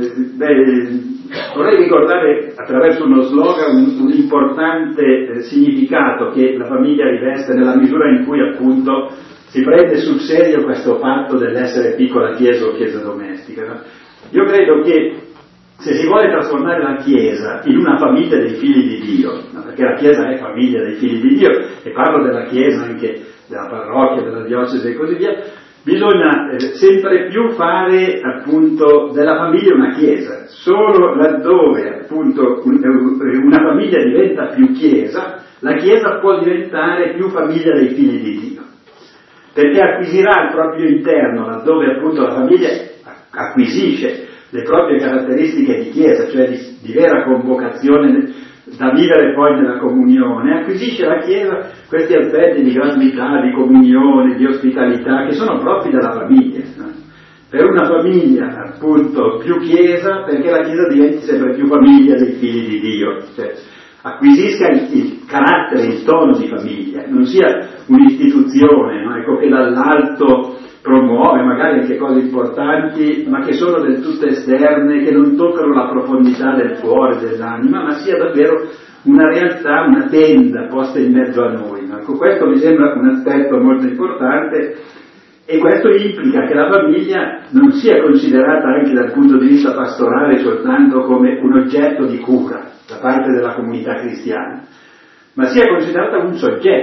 S2: vorrei ricordare attraverso uno slogan un importante significato che la famiglia riveste nella misura in cui appunto si prende sul serio questo fatto dell'essere piccola chiesa o chiesa domestica. No? Io credo che se si vuole trasformare la Chiesa in una famiglia dei figli di Dio, no? Perché la Chiesa è famiglia dei figli di Dio, e parlo della Chiesa anche della parrocchia, della diocesi e così via, bisogna sempre più fare appunto della famiglia una Chiesa. Solo laddove appunto una famiglia diventa più Chiesa, la Chiesa può diventare più famiglia dei figli di Dio, perché acquisirà il proprio interno, laddove appunto la famiglia acquisisce le proprie caratteristiche di Chiesa, cioè di vera convocazione da vivere poi nella comunione, acquisisce la Chiesa questi aspetti di gratuità, di comunione, di ospitalità, che sono propri della famiglia. No? Per una famiglia appunto più Chiesa, perché la Chiesa diventi sempre più famiglia dei figli di Dio, cioè acquisisca il carattere, il tono di famiglia, non sia un'istituzione, no? Ecco, che dall'alto promuove magari anche cose importanti, ma che sono del tutto esterne, che non toccano la profondità del cuore, dell'anima, ma sia davvero una realtà, una tenda posta in mezzo a noi. No? Ecco, questo mi sembra un aspetto molto importante, e questo implica che la famiglia non sia considerata anche dal punto di vista pastorale soltanto come un oggetto di cura da parte della comunità cristiana, ma sia considerata un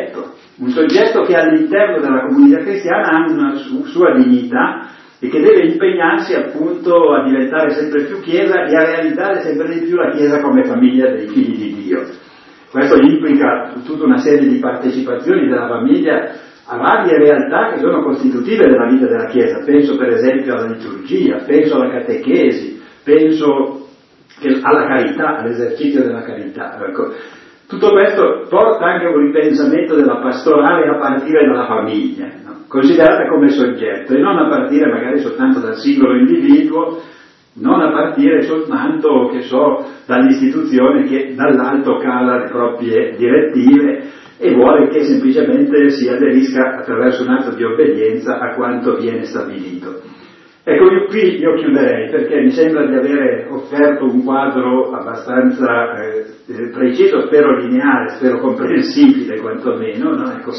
S2: soggetto che all'interno della comunità cristiana ha una sua dignità e che deve impegnarsi appunto a diventare sempre più Chiesa e a realizzare sempre di più la Chiesa come famiglia dei figli di Dio. Questo implica tutta una serie di partecipazioni della famiglia a varie realtà che sono costitutive della vita della Chiesa. Penso per esempio alla liturgia, penso alla catechesi, penso alla carità, all'esercizio della carità. Ecco. Tutto questo porta anche a un ripensamento della pastorale a partire dalla famiglia, no? Considerata come soggetto, e non a partire magari soltanto dal singolo individuo, non a partire soltanto, dall'istituzione che dall'alto cala le proprie direttive e vuole che semplicemente si aderisca attraverso un atto di obbedienza a quanto viene stabilito. Ecco, io chiuderei, perché mi sembra di avere offerto un quadro abbastanza preciso, spero lineare, spero comprensibile quantomeno, no? Ecco,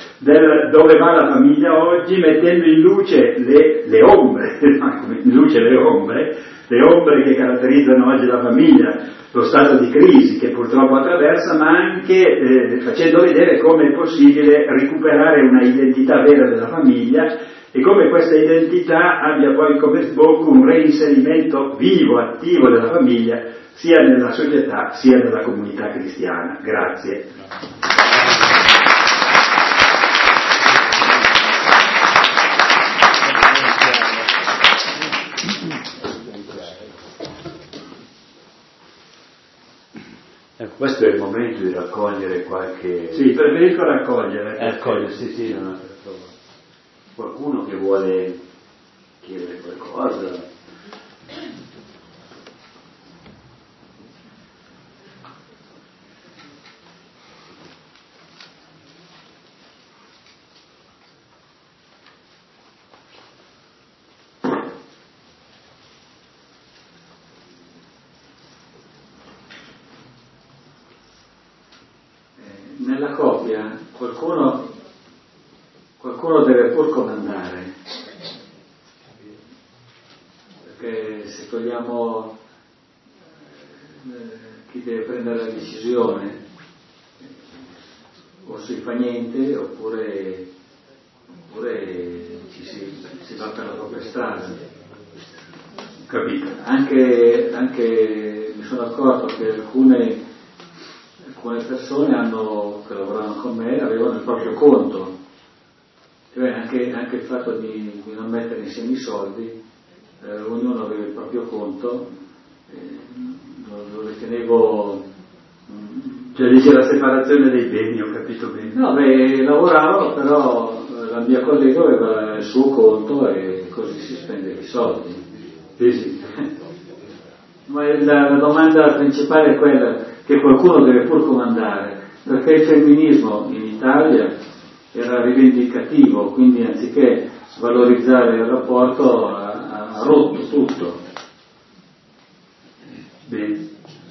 S2: dove va la famiglia oggi, mettendo in luce le ombre che caratterizzano oggi la famiglia, lo stato di crisi che purtroppo attraversa, ma anche facendo vedere come è possibile recuperare una identità vera della famiglia e come questa identità abbia poi come sbocco un reinserimento vivo, attivo della famiglia, sia nella società sia nella comunità cristiana. Grazie.
S1: Ecco, Questo è il momento di raccogliere qualche...
S2: Sì, preferisco raccogliere.
S1: Sì, non ho trovato. Qualcuno che vuole chiedere qualcosa?
S3: Nella coppia qualcuno deve pur comandare, perché se togliamo chi deve prendere la decisione, o si fa niente oppure si va per la propria strada.
S2: Capito?
S3: Anche mi sono accorto che alcune persone che lavoravano con me avevano il proprio conto, cioè anche il fatto di non mettere insieme i soldi, ognuno aveva il proprio conto, lo ritenevo...
S2: Cioè dice la separazione dei beni, ho capito bene.
S3: No, lavoravo, però la mia collega aveva il suo conto e così si spende i soldi.
S2: Sì.
S3: Ma la domanda principale è quella che qualcuno deve pur comandare, perché il femminismo in Italia era rivendicativo, quindi anziché valorizzare il rapporto ha rotto tutto.
S2: Bene.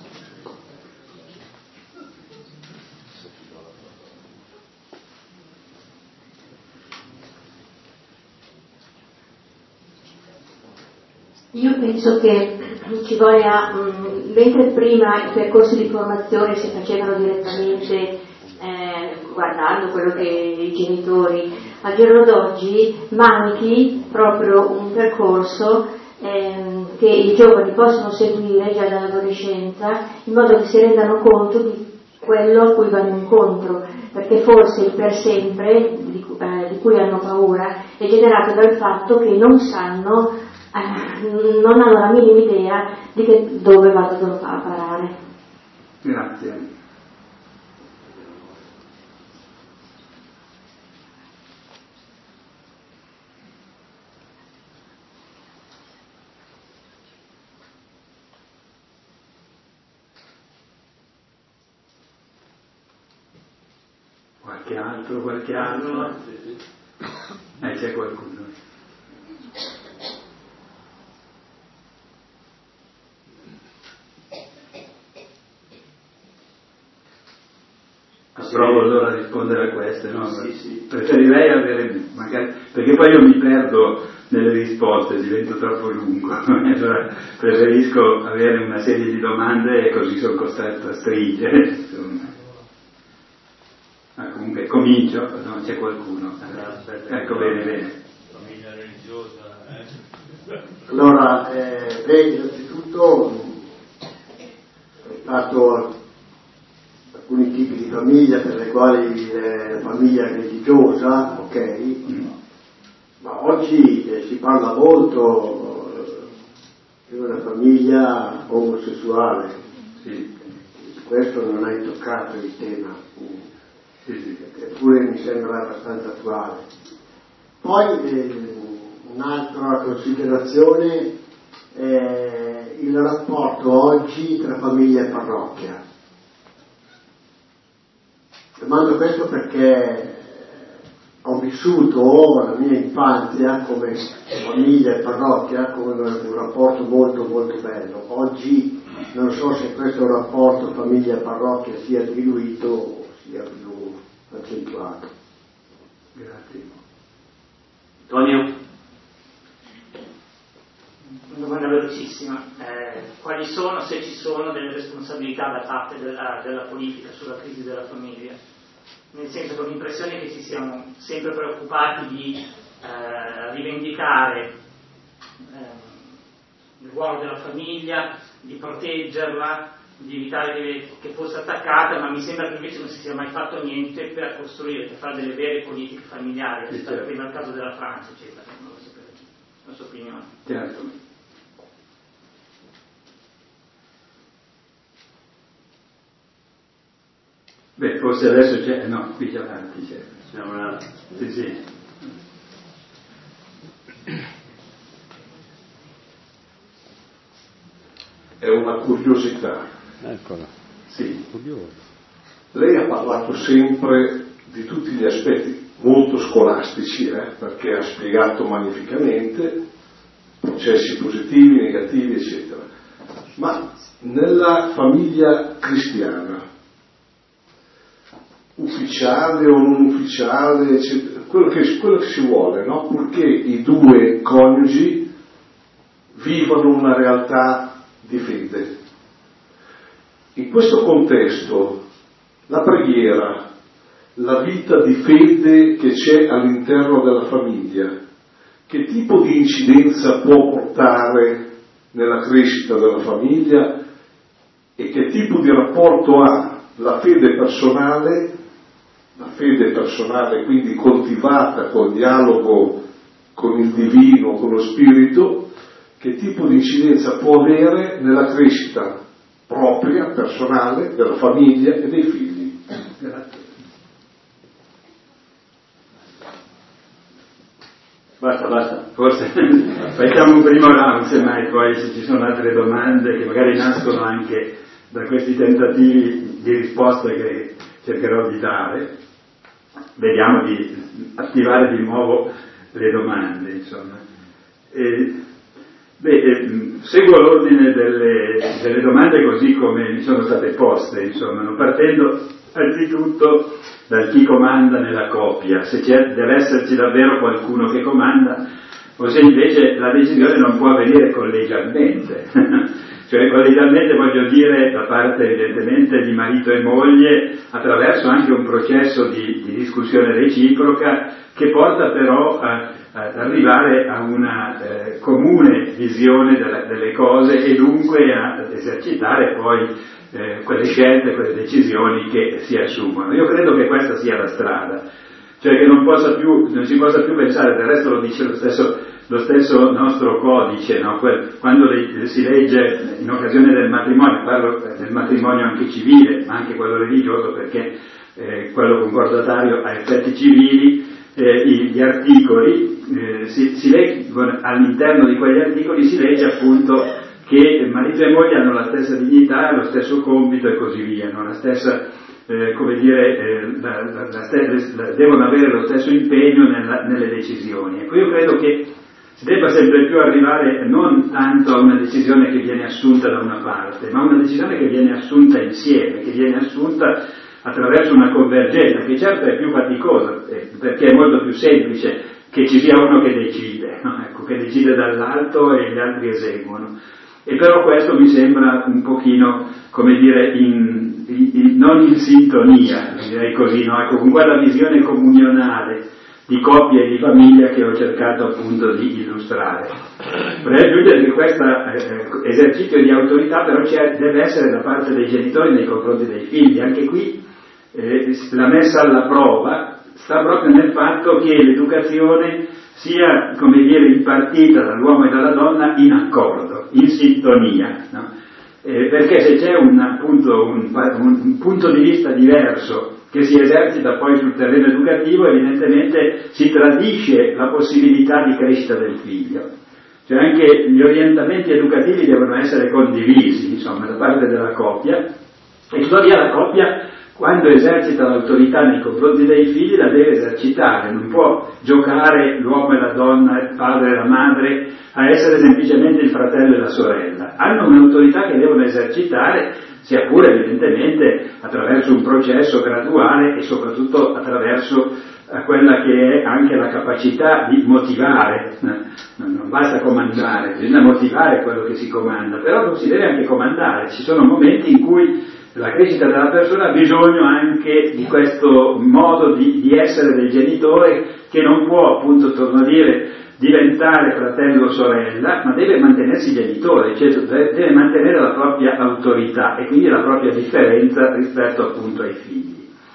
S4: Io penso che ci voglia, mentre prima i percorsi di formazione si facevano direttamente guardando quello che i genitori, al giorno d'oggi manchi proprio un percorso che i giovani possono seguire già dall'adolescenza, in modo che si rendano conto di quello a cui vanno incontro, perché forse il per sempre di cui hanno paura è generato dal fatto che non hanno la minima idea di dove vadano a parare.
S2: Grazie. Qualche altro? C'è qualcuno. Provo allora a rispondere a queste, no?
S1: Sì.
S2: Preferirei avere, magari, perché poi io mi perdo nelle risposte, divento troppo lungo, allora preferisco avere una serie di domande e così sono costretto a stringere, insomma. Ma comunque comincio, no? C'è qualcuno. Ecco, bene.
S5: Famiglia religiosa,
S6: Allora, innanzitutto ho fatto alcuni tipi di famiglia per le quali la famiglia è religiosa, ok? Ma oggi si parla molto di una famiglia omosessuale.
S2: Sì.
S6: Questo non hai toccato il tema,
S2: Sì.
S6: eppure mi sembra abbastanza attuale. Poi un'altra considerazione è il rapporto oggi tra famiglia e parrocchia. Domando questo perché ho vissuto la mia infanzia come famiglia e parrocchia come un rapporto molto molto bello. Oggi non so se questo rapporto famiglia e parrocchia sia diluito o sia più accentuato.
S2: Grazie.
S1: Antonio?
S7: Una domanda velocissima. Quali sono, se ci sono, delle responsabilità da parte della politica sulla crisi della famiglia? Nel senso che ho l'impressione che ci siamo sempre preoccupati di rivendicare il ruolo della famiglia, di proteggerla, di evitare che fosse attaccata, ma mi sembra che invece non si sia mai fatto niente per costruire, per fare delle vere politiche familiari. È stato prima il caso della Francia, eccetera. Non lo sapete. La sua opinione.
S2: Certo. Beh, forse adesso c'è, no, qui già avanti c'è.
S1: Siamo là.
S2: Sì.
S8: È una curiosità.
S1: Eccola.
S2: Sì.
S1: Curioso.
S8: Lei ha parlato sempre di tutti gli aspetti molto scolastici, perché ha spiegato magnificamente processi positivi, negativi, eccetera. Ma nella famiglia cristiana, ufficiale o non ufficiale, eccetera, quello che si vuole, no? Purché i due coniugi vivano una realtà di fede. In questo contesto, la preghiera, la vita di fede che c'è all'interno della famiglia, che tipo di incidenza può portare nella crescita della famiglia e che tipo di rapporto ha la fede personale quindi coltivata col dialogo con il divino, con lo spirito, che tipo di incidenza può avere nella crescita propria, personale, della famiglia e dei figli.
S2: Grazie.
S1: Basta.
S2: Forse facciamo un primo round, semmai poi se ci sono altre domande che magari nascono anche da questi tentativi di risposte che cercherò di dare, vediamo di attivare di nuovo le domande, insomma. Seguo l'ordine delle domande così come mi sono state poste, insomma, partendo anzitutto dal chi comanda nella coppia, se deve esserci davvero qualcuno che comanda o se invece la decisione non può avvenire collegialmente. Cioè collegialmente voglio dire da parte evidentemente di marito e moglie, attraverso anche un processo di discussione reciproca che porta però ad arrivare a una comune visione delle cose e dunque ad esercitare poi quelle scelte, quelle decisioni che si assumono. Io credo che questa sia la strada, cioè che non si possa più pensare, del resto lo dice lo stesso nostro codice, no? Quando si legge in occasione del matrimonio, parlo del matrimonio anche civile, ma anche quello religioso, perché quello concordatario ha effetti civili, gli articoli, si leggono, all'interno di quegli articoli si legge appunto che marito e moglie hanno la stessa dignità, lo stesso compito e così via, no? La stessa, devono avere lo stesso impegno nelle decisioni. Ecco, io credo che si debba sempre più arrivare non tanto a una decisione che viene assunta da una parte, ma a una decisione che viene assunta insieme, che viene assunta attraverso una convergenza, che certo è più faticosa, perché è molto più semplice che ci sia uno che decide, no? Ecco, che decide dall'alto e gli altri eseguono. E però questo mi sembra un pochino, come dire, non in sintonia, direi così, no? Ecco, con quella visione comunionale di coppia e di famiglia che ho cercato appunto di illustrare. Vorrei aggiungere che questo esercizio di autorità però deve essere da parte dei genitori nei confronti dei figli. Anche qui la messa alla prova sta proprio nel fatto che l'educazione sia, come dire, impartita dall'uomo e dalla donna in accordo, in sintonia, no? Perché se c'è un punto di vista diverso che si esercita poi sul terreno educativo, evidentemente si tradisce la possibilità di crescita del figlio. Cioè anche gli orientamenti educativi devono essere condivisi, insomma, da parte della coppia, e tuttavia la coppia, quando esercita l'autorità nei confronti dei figli, la deve esercitare, non può giocare l'uomo e la donna, il padre e la madre, a essere semplicemente il fratello e la sorella. Hanno un'autorità che devono esercitare, sia pure evidentemente attraverso un processo graduale e soprattutto attraverso quella che è anche la capacità di motivare. Non basta comandare, bisogna motivare quello che si comanda, però non si deve anche comandare. Ci sono momenti in cui la crescita della persona ha bisogno anche di questo modo di essere del genitore, che non può, appunto, torno a dire, diventare fratello o sorella, ma deve mantenersi genitore, cioè deve mantenere la propria autorità e quindi la propria differenza rispetto appunto ai figli.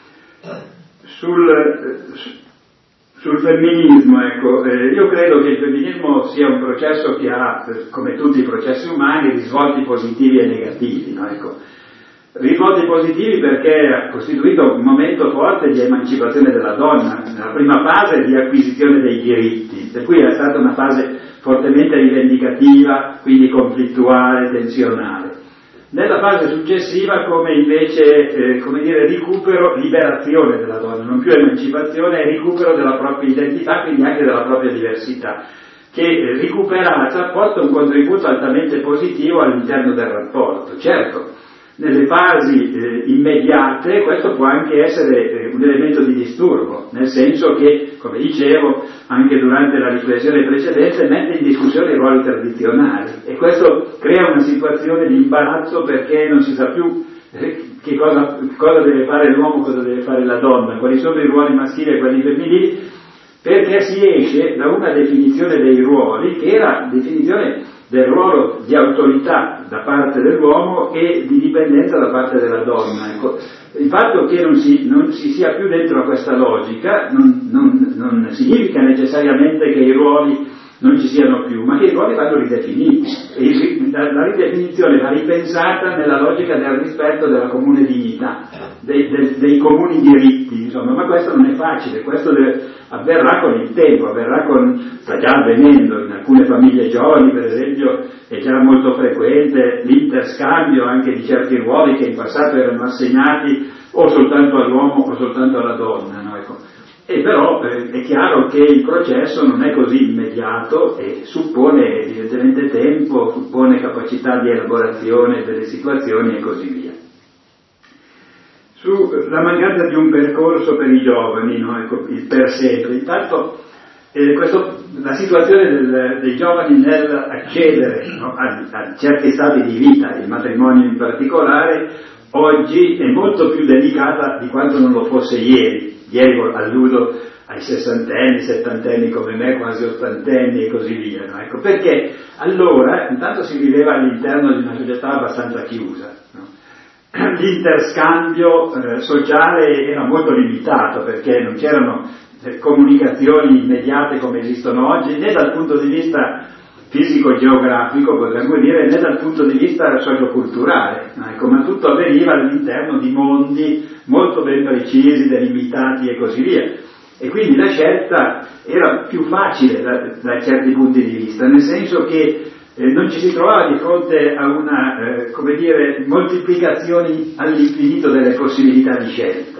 S2: Sul femminismo, ecco, io credo che il femminismo sia un processo che ha, come tutti i processi umani, risvolti positivi e negativi, no? Ecco. Risvolti positivi perché ha costituito un momento forte di emancipazione della donna, nella prima fase di acquisizione dei diritti, per cui è stata una fase fortemente rivendicativa, quindi conflittuale, tensionale. Nella fase successiva come invece, recupero, liberazione della donna, non più emancipazione, è recupero della propria identità, quindi anche della propria diversità, che recuperata porta un contributo altamente positivo all'interno del rapporto. Certo, nelle fasi immediate questo può anche essere un elemento di disturbo, nel senso che, come dicevo, anche durante la riflessione precedente, mette in discussione i ruoli tradizionali e questo crea una situazione di imbarazzo perché non si sa più che cosa deve fare l'uomo, cosa deve fare la donna, quali sono i ruoli maschili e quelli femminili, perché si esce da una definizione dei ruoli che era definizione del ruolo di autorità da parte dell'uomo e di dipendenza da parte della donna. Ecco, il fatto che non si sia più dentro a questa logica non significa necessariamente che i ruoli non ci siano più, ma che i ruoli vanno ridefiniti e la ridefinizione va ripensata nella logica del rispetto della comune dignità, dei comuni diritti, insomma, ma questo non è facile, questo avverrà con il tempo, sta già avvenendo in alcune famiglie giovani, per esempio, è già molto frequente l'interscambio anche di certi ruoli che in passato erano assegnati o soltanto all'uomo o soltanto alla donna, no? Ecco. E però è chiaro che il processo non è così immediato e suppone evidentemente tempo, suppone capacità di elaborazione delle situazioni e così via. Sulla mancanza di un percorso per i giovani, no? Ecco, per sempre, intanto la situazione dei giovani nell'accedere, no? a certi stati di vita, il matrimonio in particolare, oggi è molto più delicata di quanto non lo fosse ieri. Ieri alludo ai sessantenni, settantenni come me, quasi ottantenni e così via, no? Ecco, perché allora intanto si viveva all'interno di una società abbastanza chiusa, no? L'interscambio sociale era molto limitato perché non c'erano comunicazioni immediate come esistono oggi, né dal punto di vista fisico-geografico, potremmo dire, né dal punto di vista socioculturale, ecco, ma tutto avveniva all'interno di mondi molto ben precisi, delimitati e così via. E quindi la scelta era più facile da certi punti di vista, nel senso che non ci si trovava di fronte a una, moltiplicazione all'infinito delle possibilità di scelta,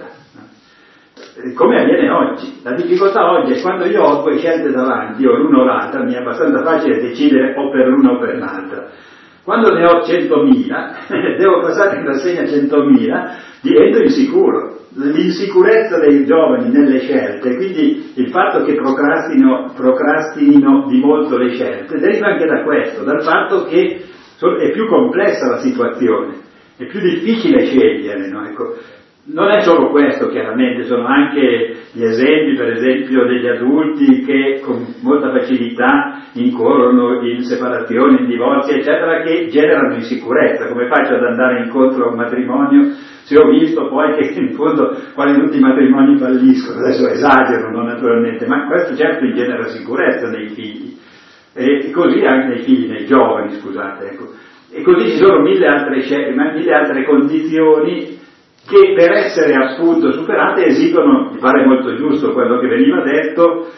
S2: come avviene oggi. La difficoltà oggi è quando io ho due scelte davanti, o l'una o l'altra, mi è abbastanza facile decidere o per l'una o per l'altra. Quando ne ho 100.000, devo passare in rassegna 100.000, divento insicuro. L'insicurezza dei giovani nelle scelte, quindi il fatto che procrastinino di molto le scelte, deriva anche da questo, dal fatto che è più complessa la situazione, è più difficile scegliere, no? Ecco, non è solo questo, chiaramente, sono anche gli esempi, per esempio, degli adulti che con molta facilità incorrono in separazioni, in divorzi, eccetera, che generano insicurezza. Come faccio ad andare incontro a un matrimonio se ho visto poi che in fondo quasi tutti i matrimoni falliscono? Adesso esagero, no, naturalmente, ma questo certo ingenera sicurezza nei figli, e così anche nei figli, nei giovani, scusate, ecco. E così ci sono mille altre condizioni che per essere appunto superate esigono, mi pare molto giusto quello che veniva detto,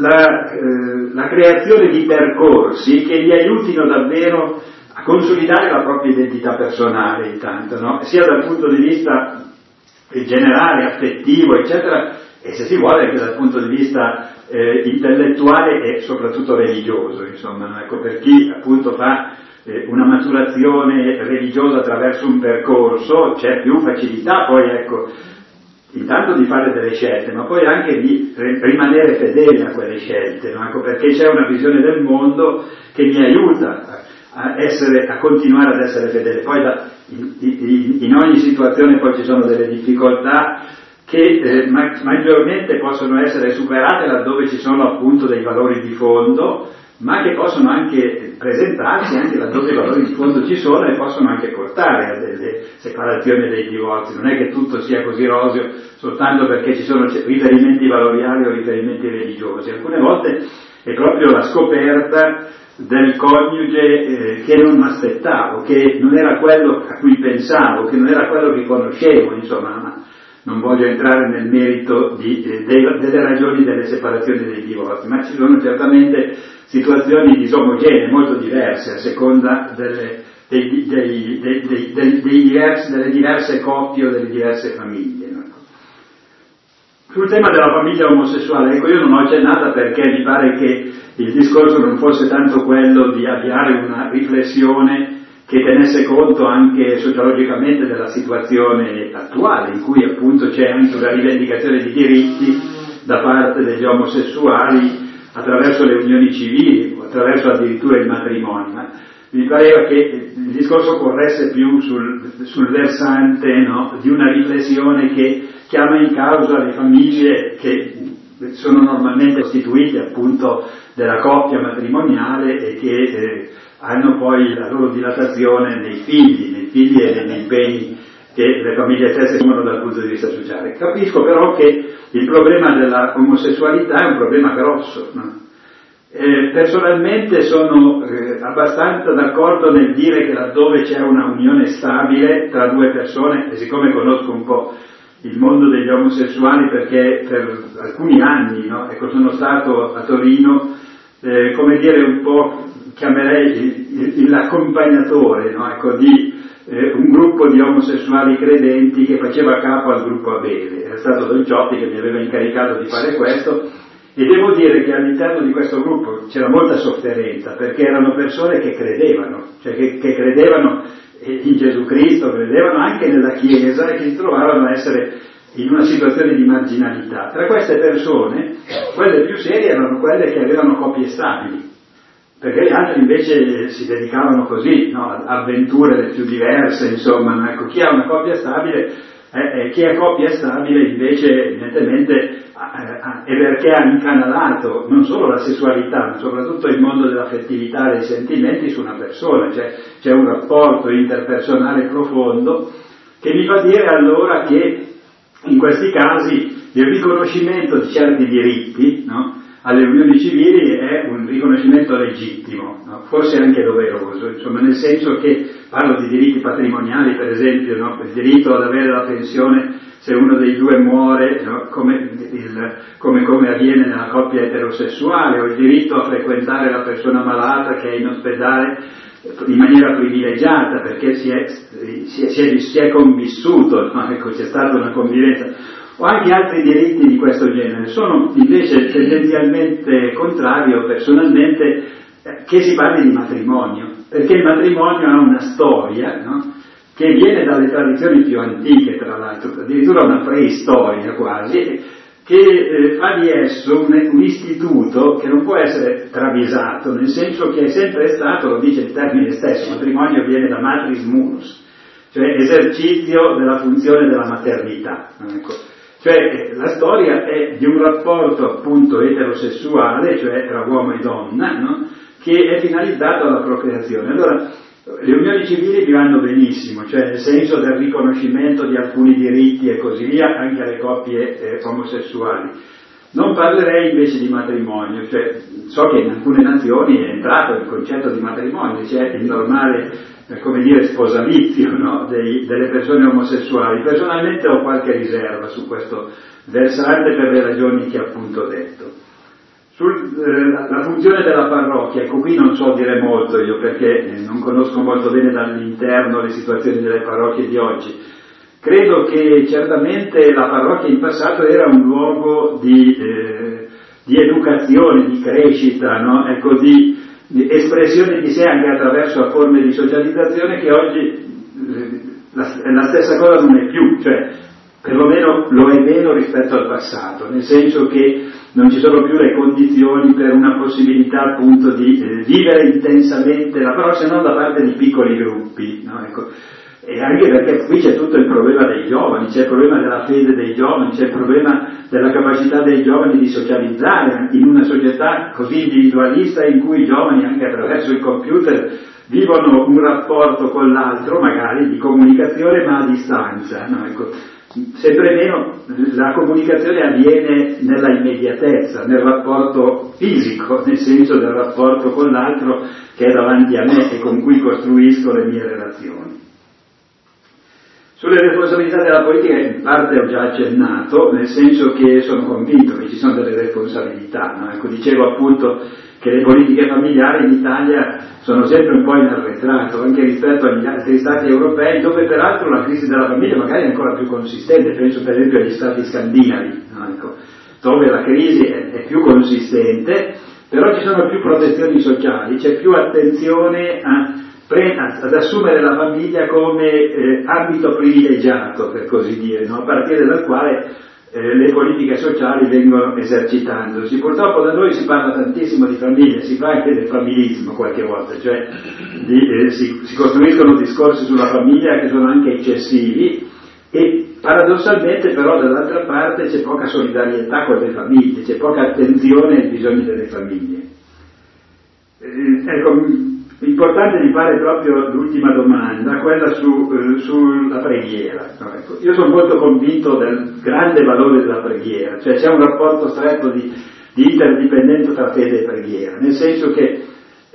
S2: la creazione di percorsi che gli aiutino davvero a consolidare la propria identità personale, intanto, no? Sia dal punto di vista generale, affettivo, eccetera, e se si vuole anche dal punto di vista intellettuale e soprattutto religioso, insomma, no? Ecco, per chi appunto fa una maturazione religiosa attraverso un percorso c'è più facilità poi, ecco, intanto di fare delle scelte, ma poi anche di rimanere fedeli a quelle scelte, no? Ecco, perché c'è una visione del mondo che mi aiuta a continuare ad essere fedele. Poi in ogni situazione poi ci sono delle difficoltà che maggiormente possono essere superate laddove ci sono appunto dei valori di fondo, ma che possono anche presentarsi anche laddove i valori di fondo ci sono e possono anche portare a delle separazioni e dei divorzi. Non è che tutto sia così roseo soltanto perché ci sono riferimenti valoriali o riferimenti religiosi. Alcune volte è proprio la scoperta del coniuge che non aspettavo, che non era quello a cui pensavo, che non era quello che conoscevo, insomma, ma non voglio entrare nel merito delle ragioni delle separazioni e dei divorzi, ma ci sono certamente situazioni disomogenee, molto diverse a seconda delle diverse coppie o delle diverse famiglie. No? Sul tema della famiglia omosessuale, ecco, io non ho accennata perché mi pare che il discorso non fosse tanto quello di avviare una riflessione che tenesse conto anche sociologicamente della situazione attuale, in cui appunto c'è anche una rivendicazione di diritti da parte degli omosessuali attraverso le unioni civili, o attraverso addirittura il matrimonio. Mi pareva che il discorso corresse più sul versante, no, di una riflessione che chiama in causa le famiglie che sono normalmente costituite appunto della coppia matrimoniale e che hanno poi la loro dilatazione nei figli e negli impegni che le famiglie stesse assumono dal punto di vista sociale. Capisco però che il problema della omosessualità è un problema grosso, no? Personalmente sono abbastanza d'accordo nel dire che laddove c'è una unione stabile tra due persone, e siccome conosco un po' il mondo degli omosessuali perché per alcuni anni, no, ecco, sono stato a Torino, come dire, un po' chiamerei l'accompagnatore, no, ecco, di un gruppo di omosessuali credenti che faceva capo al gruppo Abele. Era stato Don Cioppi che mi aveva incaricato di fare questo, e devo dire che all'interno di questo gruppo c'era molta sofferenza, perché erano persone che credevano, cioè che credevano in Gesù Cristo, credevano anche nella Chiesa e che si trovavano a essere in una situazione di marginalità. Tra queste persone, quelle più serie erano quelle che avevano coppie stabili, perché gli altri invece si dedicavano così, no, a avventure più diverse, insomma, ecco, chi ha una coppia stabile, chi ha coppia stabile invece evidentemente è perché ha incanalato non solo la sessualità, ma soprattutto il mondo dell'affettività e dei sentimenti su una persona, cioè c'è un rapporto interpersonale profondo che mi fa dire allora che in questi casi il riconoscimento di certi diritti, no, alle unioni civili è un riconoscimento legittimo, no? Forse anche doveroso, insomma, nel senso che parlo di diritti patrimoniali, per esempio, no? Il diritto ad avere la pensione se uno dei due muore, no? come avviene nella coppia eterosessuale, o il diritto a frequentare la persona malata che è in ospedale in maniera privilegiata perché si è convissuto, no? Ecco, c'è stata una convivenza. O anche altri diritti di questo genere. Sono invece tendenzialmente contrario personalmente che si parli di matrimonio, perché il matrimonio ha una storia, no? Che viene dalle tradizioni più antiche, tra l'altro, addirittura una preistoria quasi, che fa di esso un istituto che non può essere travisato, nel senso che è sempre stato, lo dice il termine stesso, matrimonio viene da matris munus, cioè esercizio della funzione della maternità, ecco. Cioè la storia è di un rapporto appunto eterosessuale, cioè tra uomo e donna, no? Che è finalizzato alla procreazione. Allora, le unioni civili vi vanno benissimo, cioè nel senso del riconoscimento di alcuni diritti e così via, anche alle coppie omosessuali. Non parlerei invece di matrimonio, cioè so che in alcune nazioni è entrato il concetto di matrimonio, cioè il normale, come dire, sposalizio, no? delle persone omosessuali. Personalmente ho qualche riserva su questo versante per le ragioni che appunto ho detto. La funzione della parrocchia, ecco, qui non so dire molto io perché non conosco molto bene dall'interno le situazioni delle parrocchie di oggi. Credo che certamente la parrocchia in passato era un luogo di educazione, di crescita, no? Ecco, di espressione di sé anche attraverso forme di socializzazione che oggi la stessa cosa non è più, cioè perlomeno lo è meno rispetto al passato, nel senso che non ci sono più le condizioni per una possibilità appunto di vivere intensamente la parola, se non da parte di piccoli gruppi, no? Ecco. E anche perché qui c'è tutto il problema dei giovani, c'è il problema della fede dei giovani, c'è il problema della capacità dei giovani di socializzare in una società così individualista in cui i giovani anche attraverso il computer vivono un rapporto con l'altro, magari di comunicazione ma a distanza, no? Ecco, sempre meno la comunicazione avviene nella immediatezza, nel rapporto fisico, nel senso del rapporto con l'altro che è davanti a me e con cui costruisco le mie relazioni. Sulle responsabilità della politica in parte ho già accennato, nel senso che sono convinto che ci sono delle responsabilità, no? Ecco, dicevo appunto che le politiche familiari in Italia sono sempre un po' in arretrato, anche rispetto agli altri stati europei, dove peraltro la crisi della famiglia magari è ancora più consistente, penso per esempio agli stati scandinavi, no? Ecco, dove la crisi è più consistente, però ci sono più protezioni sociali, c'è più attenzione ad assumere la famiglia come ambito privilegiato, per così dire, no? A partire dal quale le politiche sociali vengono esercitandosi. Purtroppo da noi si parla tantissimo di famiglia, si fa anche del familismo qualche volta, cioè si costruiscono discorsi sulla famiglia che sono anche eccessivi e paradossalmente però dall'altra parte c'è poca solidarietà con le famiglie, c'è poca attenzione ai bisogni delle famiglie. Ecco, importante di fare proprio l'ultima domanda, quella sulla preghiera. No? Ecco, io sono molto convinto del grande valore della preghiera, cioè c'è un rapporto stretto di interdipendenza tra fede e preghiera, nel senso che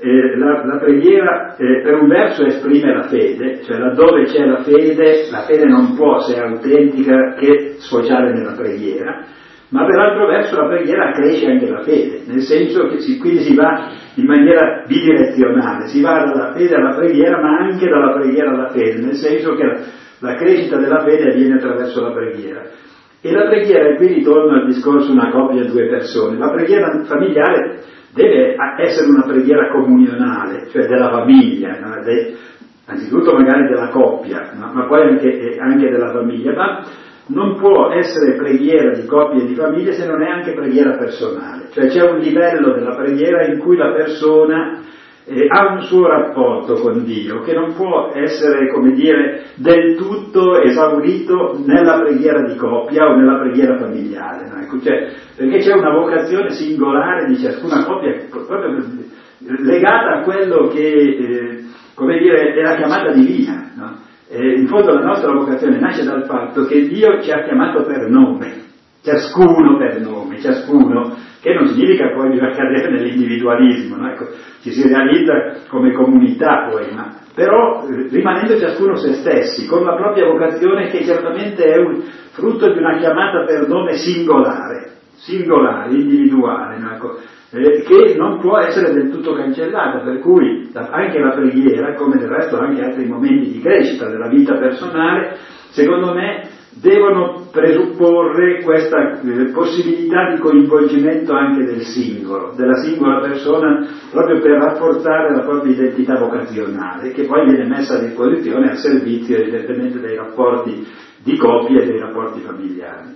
S2: la preghiera per un verso esprime la fede, cioè laddove c'è la fede non può, se è autentica, che sfociare nella preghiera, ma per altro verso la preghiera cresce anche la fede, nel senso che quindi si va in maniera bidirezionale, si va dalla fede alla preghiera ma anche dalla preghiera alla fede, nel senso che la crescita della fede avviene attraverso la preghiera. E la preghiera, e qui ritorno al discorso una coppia e due persone, la preghiera familiare deve essere una preghiera comunionale, cioè della famiglia, no? Anzitutto magari della coppia, no? Ma poi anche della famiglia, ma non può essere preghiera di coppia e di famiglia se non è anche preghiera personale, cioè c'è un livello della preghiera in cui la persona ha un suo rapporto con Dio che non può essere, come dire, del tutto esaurito nella preghiera di coppia o nella preghiera familiare, no? Ecco, cioè, perché c'è una vocazione singolare di ciascuna coppia proprio legata a quello che, come dire, è la chiamata divina, no? In fondo la nostra vocazione nasce dal fatto che Dio ci ha chiamato per nome, ciascuno per nome, ciascuno, che non significa poi bisogna cadere nell'individualismo, no? Ecco, ci si realizza come comunità poi, ma però rimanendo ciascuno se stessi, con la propria vocazione che certamente è un frutto di una chiamata per nome singolare, individuale, no? Ecco, che non può essere del tutto cancellata, per cui anche la preghiera, come del resto anche altri momenti di crescita della vita personale, secondo me devono presupporre questa possibilità di coinvolgimento anche del singolo, della singola persona, proprio per rafforzare la propria identità vocazionale, che poi viene messa a disposizione al servizio evidentemente dei rapporti di coppia e dei rapporti familiari.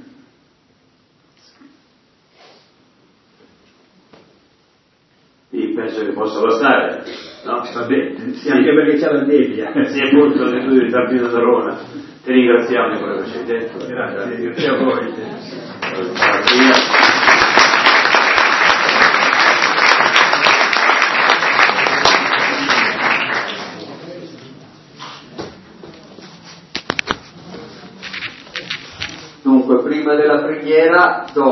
S1: Sì, penso che possa bastare, no?
S2: Va bene, sì, anche perché c'è la nebbia.
S1: Sì, appunto, nel studio di Tappino da Roma. Ti ringraziamo di quello che ci hai detto.
S2: Grazie a voi.
S6: Dunque, prima della preghiera